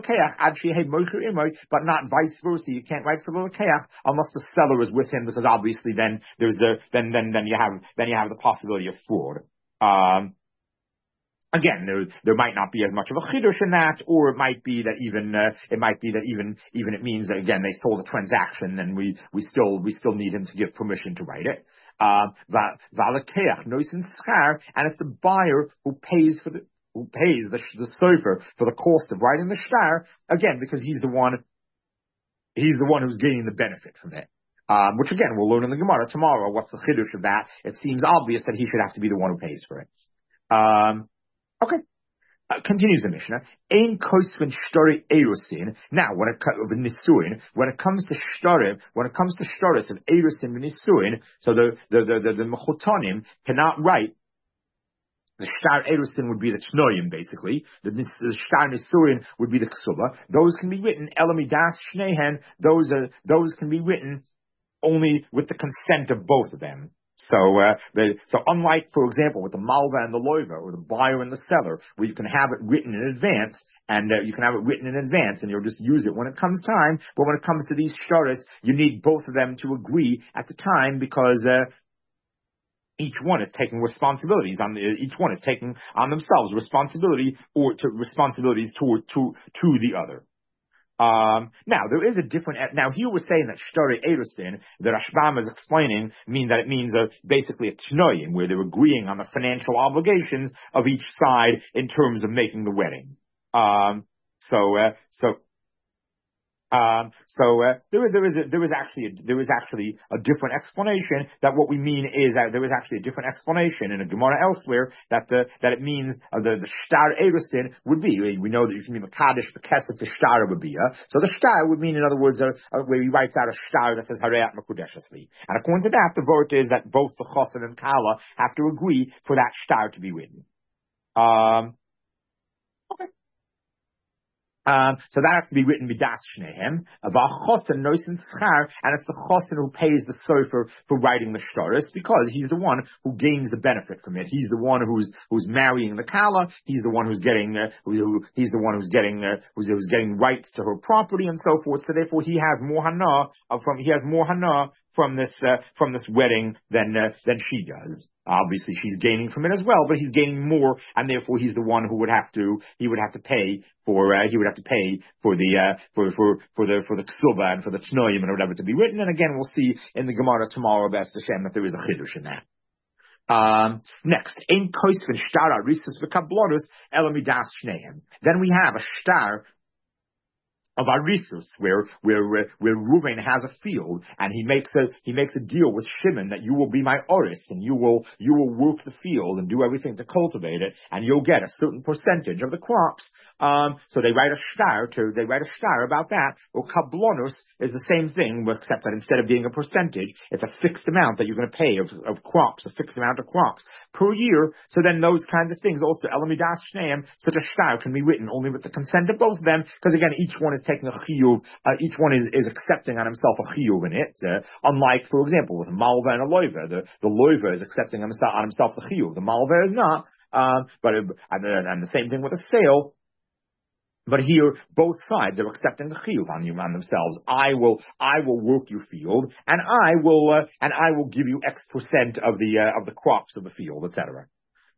vice versa. You can't write for the lekeach unless the seller is with him, because obviously then there's a, then, then, then you have, then you have the possibility of fraud. Um, Again, there there might not be as much of a chiddush in that, or it might be that even uh, it might be that even even it means that again they sold a transaction, and we we still we still need him to give permission to write it. Um, V'alekeach noisen schar, and it's the buyer who pays for the who pays the the sofer for the cost of writing the shtar, again because he's the one he's the one who's gaining the benefit from it. Um, which again we'll learn in the Gemara tomorrow. What's the chiddush of that? It seems obvious that he should have to be the one who pays for it. Um, Okay. Uh, continues the Mishnah. Ein kosvin shtori erusin. Now, when it comes to nisuin, when it comes to shtorim, when it comes to shtoris of erusin nisuin, so the the the the, the mechotonim cannot write. The shtar erusin would be the tnoyim, basically. The, the shtar nisuin would be the ksuba. Those can be written elamidas shnehen. Those are those can be written only with the consent of both of them. So, uh, the, so unlike, for example, with the malva and the loiva, or the buyer and the seller, where you can have it written in advance, and uh, you can have it written in advance, and you'll just use it when it comes time. But when it comes to these shtaris, you need both of them to agree at the time, because uh, each one is taking responsibilities on the, each one is taking on themselves responsibility or to responsibilities to to to the other. Um, now, there is a different, now here we're saying that Shtari Erusin, that Rashbam is explaining, mean that it means a, basically a Tnoyim, where they're agreeing on the financial obligations of each side in terms of making the wedding. Um, so, uh, so, Um, so uh, there is there is a, there is actually a, there is actually a different explanation that what we mean is that there is actually a different explanation in a Gemara elsewhere that uh, that it means uh, the the shtar erusin would be, we know that you can mean the kaddish the kesef the shtar would be, uh, so the shtar would mean, in other words, uh, uh, where he writes out a shtar that says hareat makudeshasli, and according to that the vort is that both the chosin and kala have to agree for that shtar to be written. Um, okay. Um, so that has to be written midas shnehem. V'achosin nosin schar, and it's the chosin who pays the sofer for writing the shtaris, because he's the one who gains the benefit from it. He's the one who's who's marrying the kala. He's the one who's getting uh, who, who, he's the one who's getting uh, who's, who's getting rights to her property and so forth. So therefore, he has more hana uh, from he has more hana from this uh, from this wedding than uh, than she does. Obviously, she's gaining from it as well, but he's gaining more, and therefore he's the one who would have to he would have to pay for uh, he would have to pay for the uh, for for for the for the ksuba and for the tnoyim and whatever to be written. And again, we'll see in the Gemara tomorrow, B'ez Hashem, that there is a chiddush in that. Um, next, ein koisvin shtar arisus v'kablorus elamidas shneim. Then we have a shtar of Arisus, where where where Reuven has a field, and he makes a he makes a deal with Shimon that you will be my oris, and you will you will work the field and do everything to cultivate it, and you'll get a certain percentage of the crops. Um, so they write a shtar to they write a shtar about that. Or kablonus is the same thing, except that instead of being a percentage, it's a fixed amount that you're going to pay of, of crops, a fixed amount of crops per year. So then those kinds of things also elamidas shneim, such a shtar can be written only with the consent of both of them, because again each one is taking a chiyuv, uh, each one is, is accepting on himself a chiyuv in it. Uh, unlike, for example, with a malva and a loiva, the the loiva is accepting on himself, on himself the chiyuv. The malva is not. Um, but it, and, and the same thing with a sale. But here, both sides are accepting the chiyuv on you, on themselves. I will, I will work your field, and I will, uh, and I will give you X percent of the uh, of the crops of the field, et cetera.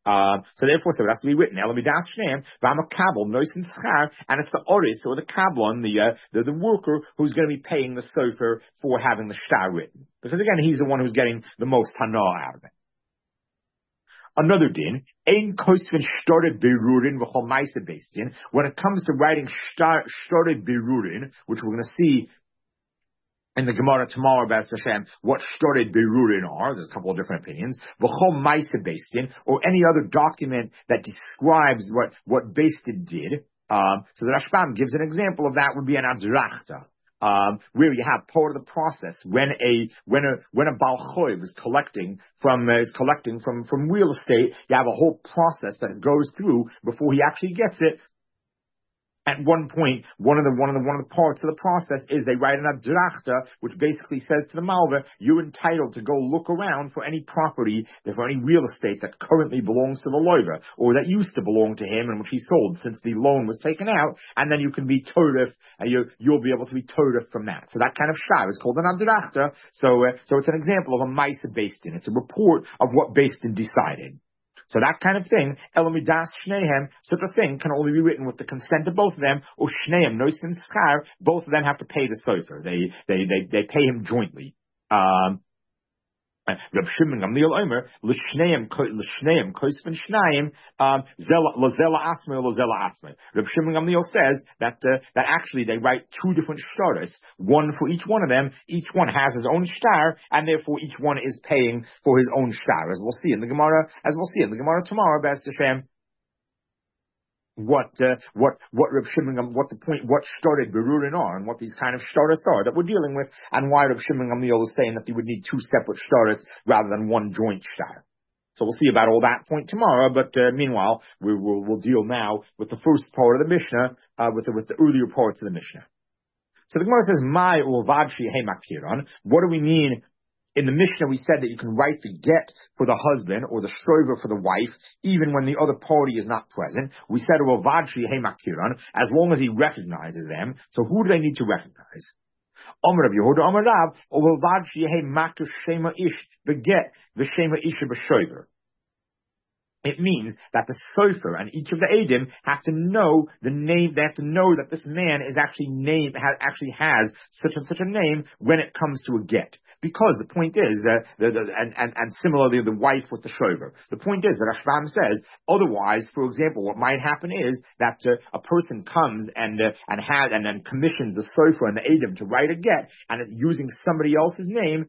Uh, so therefore, so it has to be written. Elamidas shneim v'amakabel noisin schar, and it's the oris or the kablon, the, uh, the the worker who's going to be paying the sofer for having the shtar written, because again, he's the one who's getting the most hana out of it. Another din, ein koisvin started berurin v'chol ma'aseh beis din. When it comes to writing started berurin, which we're going to see in the Gemara tomorrow, B'ez Hashem, what started berurin are. There's a couple of different opinions. V'chol ma'aseh beis din, or any other document that describes what what beis din did. Um, so the Rashbam gives an example of that would be an adrachta. Um, where you have part of the process when a when a when a Baal Choiv is collecting from uh, is collecting from from real estate, you have a whole process that it goes through before he actually gets it. At one point, one of the one of the one of the parts of the process is they write an adrachta, which basically says to the malva, you're entitled to go look around for any property, for any real estate that currently belongs to the loiver, or that used to belong to him and which he sold since the loan was taken out, and then you can be torif, and you you'll be able to be torif from that. So that kind of shar is called an adrachta. So uh, so it's an example of a ma'aseh beis din. It's a report of what beis din decided. So that kind of thing, elamidas shnehem, such a thing can only be written with the consent of both of them, or shnehem, noisin schar, both of them have to pay the sofer. They, they, they, they pay him jointly. Um, Reb Shimon Gamliel Omer l'shneim l'shneim koisven shnayim zela l'zela atzmei l'zela atzmei. Reb Shimon Gamliel says that uh, that actually they write two different shtaros, one for each one of them. Each one has his own shtar, and therefore each one is paying for his own shtar. As we'll see in the Gemara, as we'll see in the Gemara tomorrow, B'ez Hashem. What, uh, what, what Reb Shimon, what the point, what started berurin are, and what these kind of shtaros are that we're dealing with, and why Reb Shimon Gamliel is saying that you would need two separate shtaros rather than one joint shtar. So we'll see about all that point tomorrow, but uh, meanwhile, we will we'll deal now with the first part of the Mishnah, uh, with the, with the earlier parts of the Mishnah. So the Gemara says, "My ulvadshi he makiron." What do we mean? In the Mishnah, we said that you can write the get for the husband or the shrover for the wife, even when the other party is not present. We said, well, vadshi he makiran, as long as he recognizes them. So who do they need to recognize? Amar Rav Yehuda, Amar Rav, or vadshi he makir shema ish, the get, the shema ish b'shrover. It means that the sofer and each of the Eidim have to know the name, they have to know that this man is actually named, actually has such and such a name when it comes to a get. Because the point is, uh, the, the, and, and, and similarly the wife with the shrover. The point is that Rashbam says, otherwise, for example, what might happen is that uh, a person comes and uh, and has and then commissions the sofer and the Eidim to write a get, and it's using somebody else's name.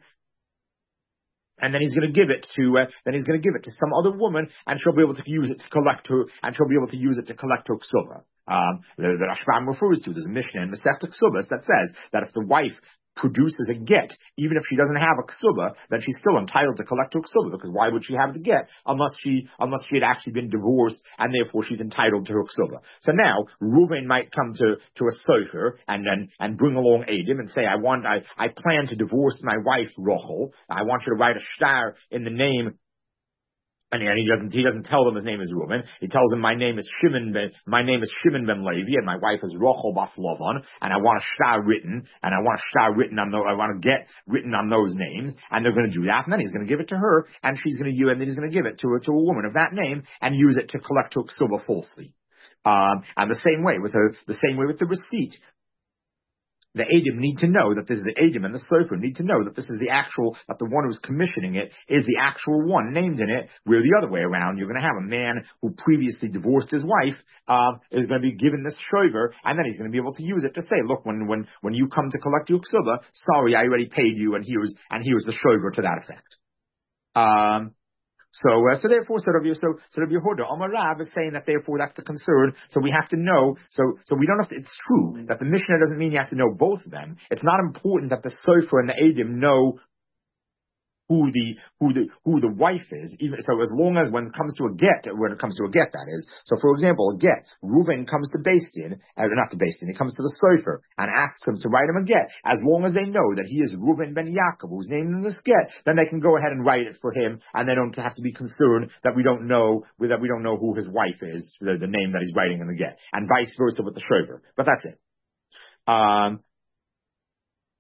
And then he's going to give it to, uh, then he's going to give it to some other woman, and she'll be able to use it to collect her, and she'll be able to use it to collect her ksuba. Um, the, the Rashbam refers to, there's a Mishnah in Masechta Ksubas that says that if the wife produces a get, even if she doesn't have a ksuba, then she's still entitled to collect her ksuba, because why would she have the get unless she unless she had actually been divorced, and therefore she's entitled to her ksuba. So now Reuven might come to to a sofer and then and bring along Eidim and say, I want I I plan to divorce my wife Rochel. I want you to write a shtar in the name. And he doesn't, he doesn't tell them his name is Reuven. He tells them my name is Shimon ben, my name is Shimon ben Levi, and my wife is Rochel bas Lavan, and I want a shtar written, and I want a shtar written on those, I want to get written on those names, and they're going to do that, and then he's going to give it to her, and she's going to use, and then he's going to give it to a, to a woman of that name, and use it to collect her ksuba falsely. Um, and the same way with her, the same way with the receipt. The Eidim need to know that this is the Eidim, and the sofer need to know that this is the actual, that the one who's commissioning it is the actual one named in it, where the other way around, you're going to have a man who previously divorced his wife, uh, is going to be given this shrover, and then he's going to be able to use it to say, look, when, when, when you come to collect your ksuba, sorry, I already paid you, and here's, and here's the shrover to that effect. Um, So, uh, so therefore, so Rabbi, so, so Rabbi Yehuda, Amar Rav is saying that therefore that's the concern. So we have to know, so, so we don't have to, it's true that the Mishnah doesn't mean you have to know both of them. It's not important that the sofer and the Eidim know who the, who the, who the wife is. Even, so as long as when it comes to a get, when it comes to a get, that is. So for example, a get, Reuven comes to Beis Din, uh, not to Beis Din, he comes to the sofer and asks him to write him a get. As long as they know that he is Reuven ben Yaakov, who's named in this get, then they can go ahead and write it for him, and they don't have to be concerned that we don't know, that we don't know who his wife is, the, the name that he's writing in the get. And vice versa with the shrover. But that's it. Um,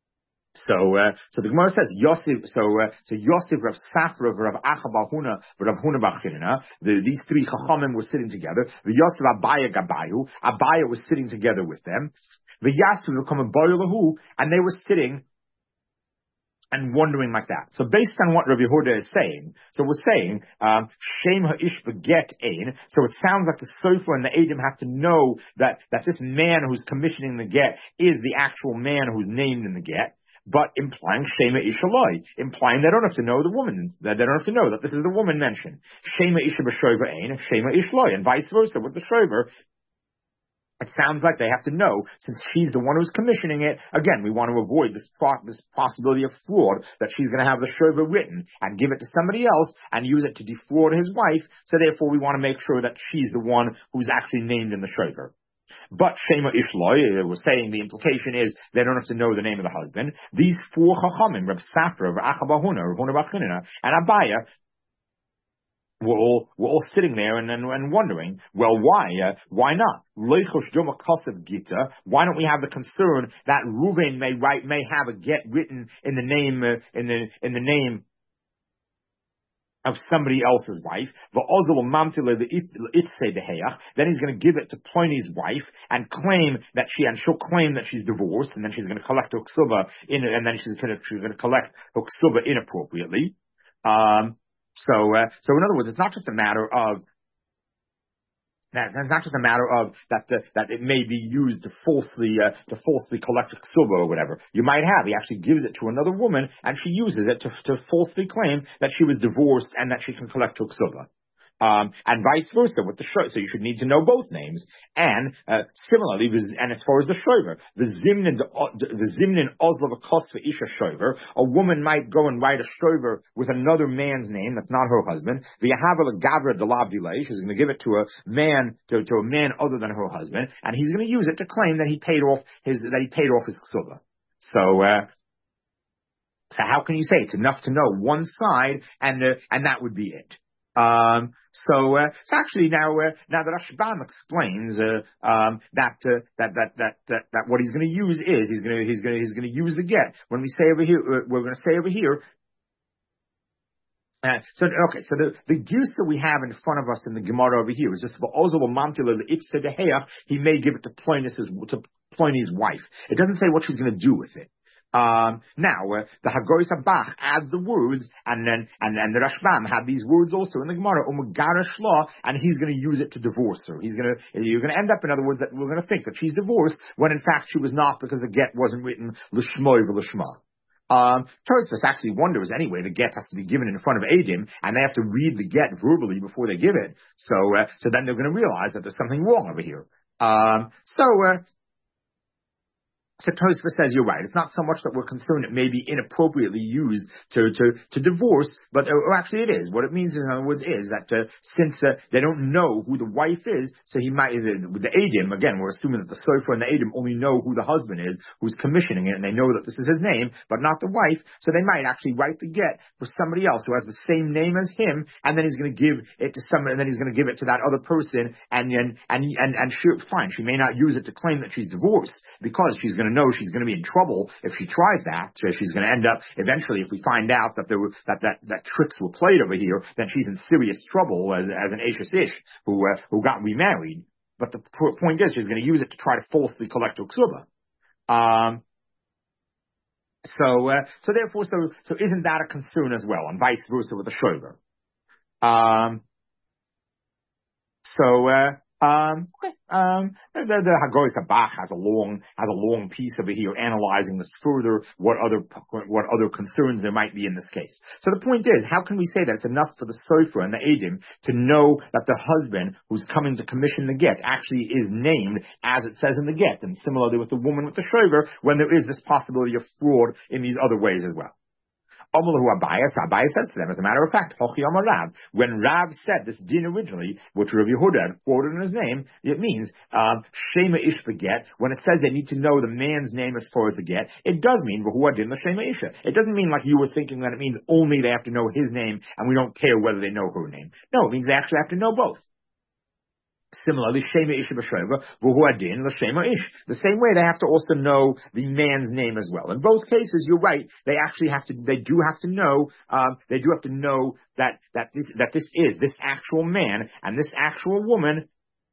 So, uh, so the Gemara says Yosef. So, uh, so Yosef, Rav Safra, Rav Acha bar Huna, Rav Huna bar Chinna. The, these three Chachamim were sitting together. The Yosef Abaya Gabayu. Abaya was sitting together with them. The Yasu will come and Boilahu, and they were sitting and wondering like that. So based on what Rav Yehuda is saying, so we're saying, um, Shem ha'ish beget ein, so it sounds like the Sofer and the Edom have to know that, that this man who's commissioning the get is the actual man who's named in the get, but implying Shema Ishaloi, implying they don't have to know the woman, that they don't have to know that this is the woman mentioned. Shema Isha b'shover ein, Shema Ishloi, and vice versa with the shover. It sounds like they have to know, since she's the one who's commissioning it. Again, we want to avoid this, pro- this possibility of fraud, that she's going to have the shover written and give it to somebody else and use it to defraud his wife. So therefore, we want to make sure that she's the one who's actually named in the shover. But Shema Ishloi, we're saying the implication is they don't have to know the name of the husband. These four Chachamim, Reb Safra, Reb Acha bar Huna, Reb Huna bar Chinna, and Abaya, We're all, we're all sitting there and, and, and wondering, well, why? Uh, why not? Why don't we have the concern that Reuven may write, may have a get written in the name, uh, in the, in the name of somebody else's wife? Then he's going to give it to Pliny's wife and claim that she, and she'll claim that she's divorced, and then she's going to collect her ksuba in, and then she's going to, she's going to collect her ksuba inappropriately. Um, So, uh, so in other words, it's not just a matter of that. It's not just a matter of that uh, that it may be used to falsely uh, to falsely collect a ksuba or whatever. You might have he actually gives it to another woman and she uses it to to falsely claim that she was divorced and that she can collect her ksuba. Um, and vice versa with the shover. So you should need to know both names. And uh, similarly, and as far as the shover, the zimnin the zimnin ozlav kos for isha shover, a woman might go and write a shover with another man's name that's not her husband. The yahavel gavra delav delay, she's going to give it to a man to, to a man other than her husband, and he's going to use it to claim that he paid off his that he paid off his ksuba. So. Uh, so how can you say it's enough to know one side and uh, and that would be it? Um, so, uh, so actually now, uh, now that Rashbam explains, uh, um, that, uh, that, that, that, that, that what he's going to use is, he's going to, he's going to, he's going to use the get. When we say over here, uh, we're going to say over here, uh, so, okay, so the, the gears that we have in front of us in the Gemara over here is just for Ozol Mamtila, if he may give it to Plinius, to Pliny's wife. It doesn't say what she's going to do with it. Um, now, uh, the Hagoyis Bach adds the words, and then, and then the Rashbam had these words also in the Gemara, Umagara Shla, and he's going to use it to divorce her. He's going to, you're going to end up, in other words, that we're going to think that she's divorced, when in fact she was not, because the get wasn't written L'shmoy v'L'shma. Um, Tosfos actually wonders anyway, the get has to be given in front of Adim, and they have to read the get verbally before they give it. So, uh, so then they're going to realize that there's something wrong over here. Um, so, uh, So Tosfos says you're right. It's not so much that we're concerned it may be inappropriately used to to, to divorce, but uh, or actually it is. What it means, in other words, is that uh, since uh, they don't know who the wife is, so he might, uh, with the Adim, again, we're assuming that the Sofer and the Adim only know who the husband is, who's commissioning it, and they know that this is his name, but not the wife, so they might actually write the get for somebody else who has the same name as him, and then he's going to give it to somebody, and then he's going to give it to that other person, and and and and, and sure, fine, she may not use it to claim that she's divorced, because she's going to know she's going to be in trouble if she tries that. So she's going to end up eventually, if we find out that there were that that, that tricks were played over here, then she's in serious trouble as as an Ashes Ish who uh, who got remarried. But the p- point is, she's going to use it to try to falsely collect her ksuba. Um. So uh, so therefore, so so isn't that a concern as well, and vice versa with the shover? Um. So. Uh, Um, um, the, the, the Hagoyis Bach has a long, has a long piece over here analyzing this further, what other, what other concerns there might be in this case. So the point is, how can we say that it's enough for the Sofer and the Adim to know that the husband who's coming to commission the get actually is named as it says in the get, and similarly with the woman with the shover, when there is this possibility of fraud in these other ways as well. Amalahu Abayas, Abayas says to them, as a matter of fact, Hochi Amar Rav, when Rav said this din originally, which Rav Yehuda had quoted in his name, it means, um, Shema Ish get. When it says they need to know the man's name as far as the get, it does mean V'hu Adin L'Shema Isha. It doesn't mean like you were thinking that it means only they have to know his name and we don't care whether they know her name. No, it means they actually have to know both. Similarly, Shema Ish B'Sheva, V'hu Adin, L'Shema Ish. The same way they have to also know the man's name as well. In both cases, you're right. They actually have to, they do have to know, um, they do have to know that, that this, that this is, this actual man and this actual woman.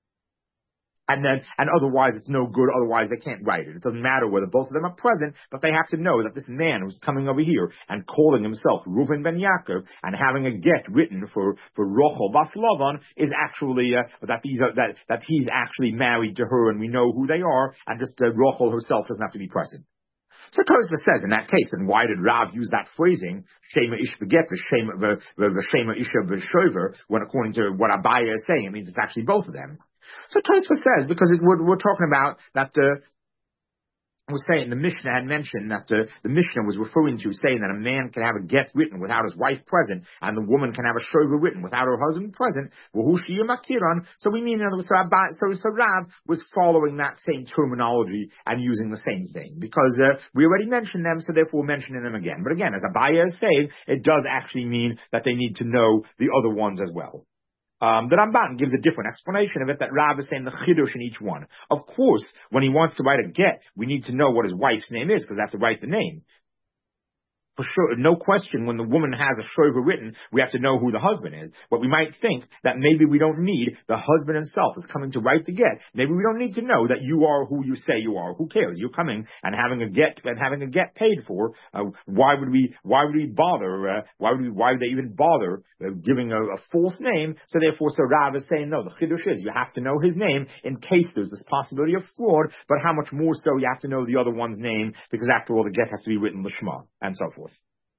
And then, and otherwise it's no good, otherwise they can't write it. It doesn't matter whether both of them are present, but they have to know that this man who's coming over here and calling himself Reuven ben Yaakov and having a get written for, for Rochel Bas Lavan is actually, uh, that he's, uh, that, that he's actually married to her and we know who they are, and just, uh, Rochel herself doesn't have to be present. So Tosfos says in that case, then why did Rav use that phrasing, Shema Ish Beget, Shema Isha B'Shover, when according to what Abaya is saying, it means it's actually both of them. So Tosfos says, because it, we're, we're talking about that the, uh, was saying, the Mishnah had mentioned that the, the Mishnah was referring to saying that a man can have a get written without his wife present, and the woman can have a shover written without her husband present. So we mean, in other words, so, Abba, so, so Rav was following that same terminology and using the same thing, because uh, we already mentioned them, so therefore we're mentioning them again. But again, as Abaya is saying, it does actually mean that they need to know the other ones as well. Um, the Ramban gives a different explanation of it, that Rav is saying the chidush in each one. Of course, when he wants to write a get, we need to know what his wife's name is, because they have to write the name. For sure, no question, when the woman has a shover written, we have to know who the husband is. But we might think that maybe we don't need, the husband himself is coming to write the get. Maybe we don't need to know that you are who you say you are. Who cares? You're coming and having a get, and having a get paid for. Uh, why would we, why would we bother, uh, why would we, why would they even bother uh, giving a, a false name? So therefore, so Rav is saying, no, the chidush is, you have to know his name in case there's this possibility of fraud, but how much more so you have to know the other one's name, because after all, the get has to be written l'shma, and so forth.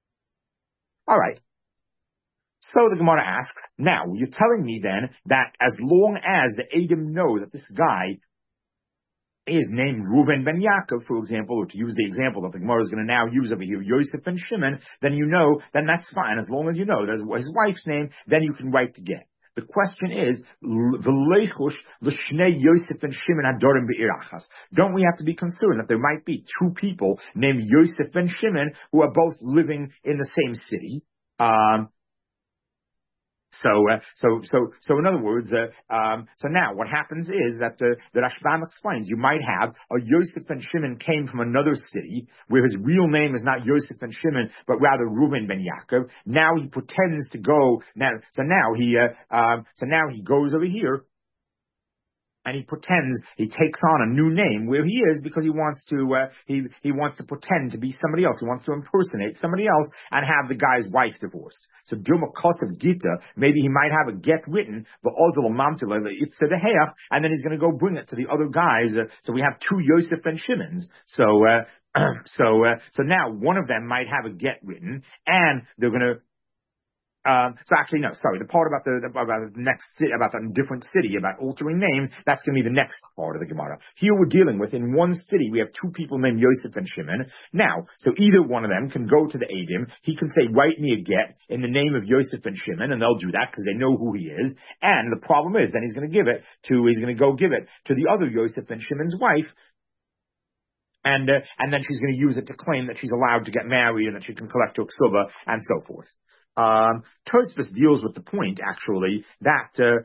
All right. So the Gemara asks, now, you're telling me then that as long as the Edom know that this guy is named Reuven ben Yaakov, for example, or to use the example that the Gemara is going to now use over here, Yosef ben Shimon, then you know, then that's fine. As long as you know that's his wife's name, then you can write the get. The question is, don't we have to be concerned that there might be two people named Yosef and Shimon who are both living in the same city? Um, So, uh, so, so, so in other words, uh, um, so now what happens is that, uh, the Rashbam explains you might have a Yosef and Shimon came from another city where his real name is not Yosef and Shimon, but rather Reuven ben Yaakov. Now he pretends to go, now, so now he, uh, um, so now he goes over here, and he pretends, he takes on a new name where he is because he wants to, uh, he, he wants to pretend to be somebody else. He wants to impersonate somebody else and have the guy's wife divorced. So Dilma Kosev Gita, maybe he might have a get written, but Ozil Mamtila, it's the Heach, and then he's going to go bring it to the other guys. Uh, so we have two Yosef and Shimons. So, uh, so, uh, so now one of them might have a get written, and they're going to, Um, so actually, no, sorry. The part about the, the about the next city, about the different city, about altering names, that's going to be the next part of the Gemara. Here we're dealing with, in one city, we have two people named Yosef and Shimon. Now, so either one of them can go to the Edim. He can say, write me a get in the name of Yosef and Shimon, and they'll do that because they know who he is. And the problem is, then he's going to give it to, he's going to go give it to the other Yosef and Shimon's wife. And, uh, and then she's going to use it to claim that she's allowed to get married and that she can collect her ksuba and so forth. Um, Tosfos deals with the point, actually, that, uh,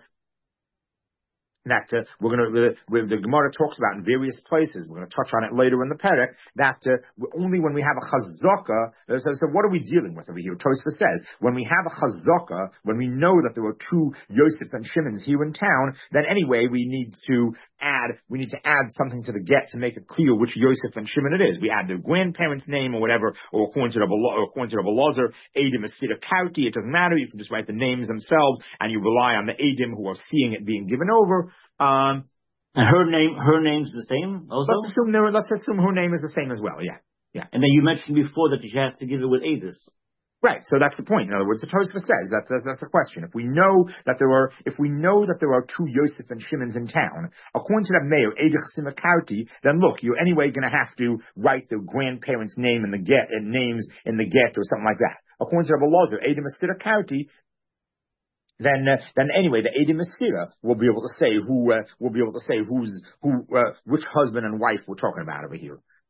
that uh, we're going to, uh, the Gemara talks about in various places, we're going to touch on it later in the Perek, that uh, only when we have a chazaka, uh, so, so what are we dealing with over here? Tosfos says, when we have a chazaka, when we know that there are two Yosef and Shimons here in town, then anyway, we need to add, we need to add something to the get to make it clear which Yosef and Shimon it is. We add their grandparent's name or whatever, or according to the, or according to the Belazar, Edim Asida Kauti, it doesn't matter, you can just write the names themselves, and you rely on the Edim who are seeing it being given over. Um, and her name, her name's the same also? Let's assume, there, let's assume her name is the same as well, yeah. Yeah. And then you mentioned before that she has to give it with Adis. Right, so that's the point. In other words, the Tosfos says that, that that's the question. If we know that there are, if we know that there are two Yosef and Shimons in town, according to that mayor, Edich Simakauti, then look, you're anyway going to have to write the grandparents' name in the get, and names in the get or something like that. According to the Belazar, Edim Asida Kauti, then, uh, then anyway, the Edim Asira will be able to say who, uh, will be able to say who's, who, uh, which husband and wife we're talking about over here.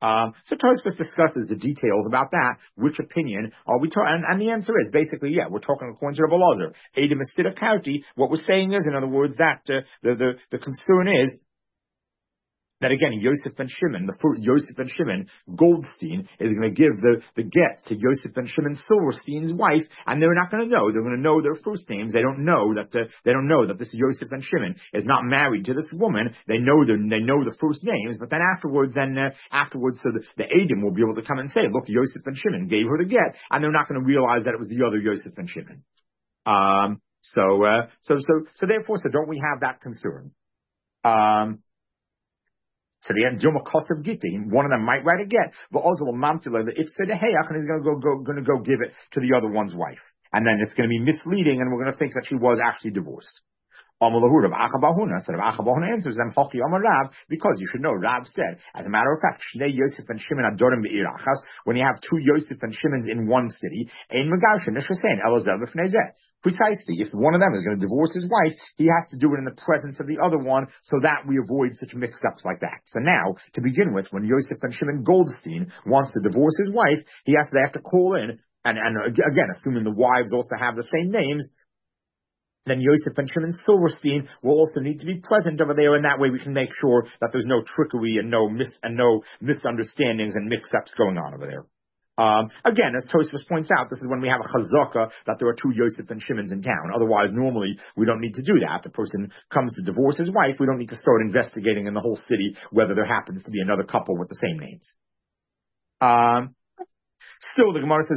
Um, so Tosfos discusses the details about that. Which opinion are we talking? And, and the answer is basically, yeah, we're talking according to Rabbi Elazar. Edom Asida Kauti. What we're saying is, in other words, that uh, the, the the concern is that again, Yosef ben Shimon, the first, Yosef ben Shimon, Goldstein, is going to give the, the get to Yosef ben Shimon Silverstein's wife, and they're not going to know. They're going to know their first names. They don't know that the, they don't know that this Yosef ben Shimon is not married to this woman. They know the, they know the first names, but then afterwards, then uh, afterwards, so the, the Edom will be able to come and say, look, Yosef ben Shimon gave her the get, and they're not going to realize that it was the other Yosef ben Shimon. Um, so, uh, so, so, so therefore, so don't we have that concern? Um, So the end, Joma Kosev Gittin, one of them might write a get, but also a Mamtila, if said, hey, and he's going to go, go, going to go give it to the other one's wife. And then it's going to be misleading, and we're going to think that she was actually divorced. Amalahur of Achabahuna, instead of Achabahuna answers them, Hoki Amar Rab, because you should know, Rab said, as a matter of fact, Shnei Yosef and Shimon Adorim Be'irachas, when you have two Yosef and Shimons in one city, Ein Megaushin, Nishasen, Elazar B'fnezeh. Precisely, if one of them is going to divorce his wife, he has to do it in the presence of the other one, so that we avoid such mix-ups like that. So now, to begin with, when Yosef and Shimon Goldstein wants to divorce his wife, he has to, they have to call in, and, and again, assuming the wives also have the same names, then Yosef and Shimon Silverstein will also need to be present over there, and that way we can make sure that there's no trickery and no mis and no misunderstandings and mix-ups going on over there. Um, again, as Tosfos points out, this is when we have a chazaka that there are two Yosef and Shimons in town. Otherwise, normally we don't need to do that. The person comes to divorce his wife, we don't need to start investigating in the whole city whether there happens to be another couple with the same names. Um, Still, the Gemara says,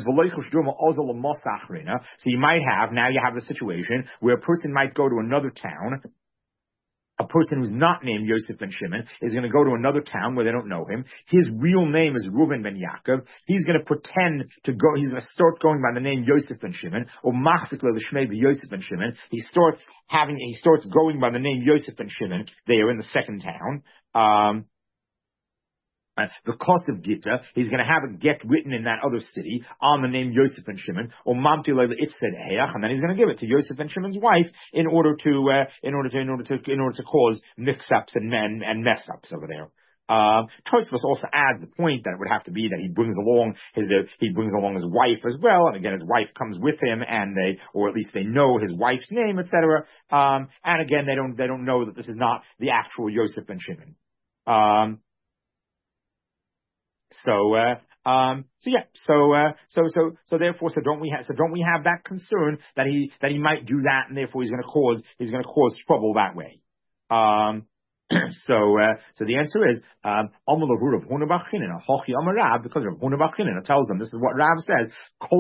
so you might have, now you have a situation where a person might go to another town. A person who's not named Yosef ben Shimon is going to go to another town where they don't know him. His real name is Reuben ben Yaakov. He's going to pretend to go, he's going to start going by the name Yosef ben Shimon, or Machzikla l'Shmei Yosef ben Shimon. He starts having, he starts going by the name Yosef ben Shimon there in the second town. Um, Uh, because of Gita, he's going to have a get written in that other city on the name Yosef ben Shimon, or Mamti Leila Itzed Heach, and then he's going to give it to Yosef ben Shimon's wife in order to, uh, in order to, in order to, in order to cause mix-ups and men and mess-ups over there. Um, Tosfos also adds the point that it would have to be that he brings along his, uh, he brings along his wife as well, and again his wife comes with him, and they, or at least they know his wife's name, et cetera. Um, and again they don't, they don't know that this is not the actual Yosef ben Shimon. Um, So, uh, um, so yeah, so, uh, so, so, so therefore, so don't we have, so don't we have that concern that he, that he might do that, and therefore he's going to cause, he's going to cause trouble that way. Um, so, uh, so the answer is, um, because of Huna bar Chinina tells them, this is what Rav says,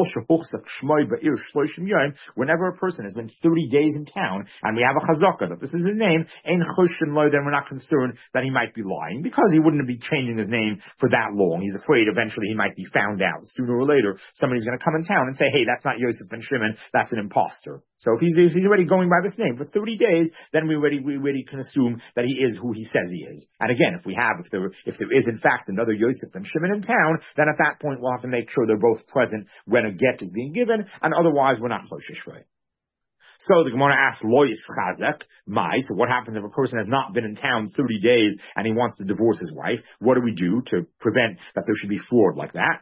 whenever a person has been thirty days in town, and we have a chazaka that this is his name, then we're not concerned that he might be lying, because he wouldn't be changing his name for that long. He's afraid eventually he might be found out. Sooner or later, somebody's going to come in town and say, hey, that's not Yosef ben Shimon, that's an imposter. So if he's, if he's already going by this name for thirty days, then we already, we already can assume that he is who he says he is. And again, if we have, if there, if there is in fact another Yosef ben Shimon in town, then at that point we'll have to make sure they're both present when a get is being given, and otherwise we're not choshesh for it. So the Gemara asks, Lois Chazak, Mai, so what happens if a person has not been in town thirty days and he wants to divorce his wife? What do we do to prevent that there should be fraud like that?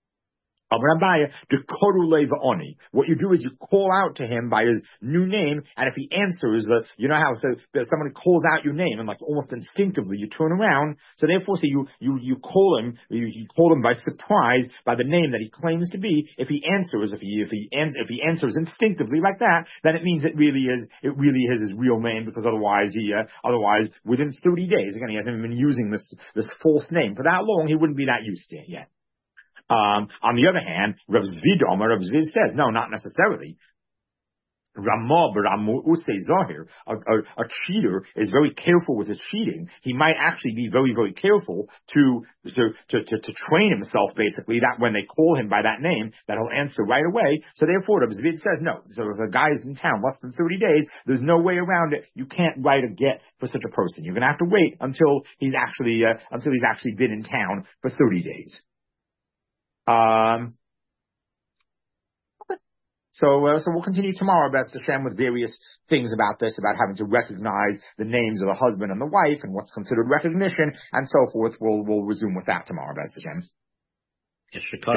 What you do is you call out to him by his new name, and if he answers, the, you know how so somebody calls out your name, and like almost instinctively you turn around. So therefore, so you you you call him, you, you call him by surprise by the name that he claims to be. If he answers, if he if he if he answers instinctively like that, then it means it really is it really is his real name, because otherwise he uh, otherwise within thirty days, again, he hasn't been using this this false name for that long, he wouldn't be that used to it yet. Um, on the other hand, Rav Zvid Omer, Rav Zvid says, no, not necessarily. Ramah, Ramu Usei Zahir, a, a, a cheater is very careful with his cheating. He might actually be very, very careful to, to, to, to, to train himself, basically, that when they call him by that name, that he'll answer right away. So therefore, Rav Zvid says, no. So if a guy is in town less than thirty days, there's no way around it. You can't write a get for such a person. You're gonna have to wait until he's actually, uh, until he's actually been in town for thirty days. Um, So, uh, so we'll continue tomorrow, B'ez Hashem, with various things about this, about having to recognize the names of the husband and the wife and what's considered recognition and so forth. We'll, we'll resume with that tomorrow, B'ez Hashem. Yes,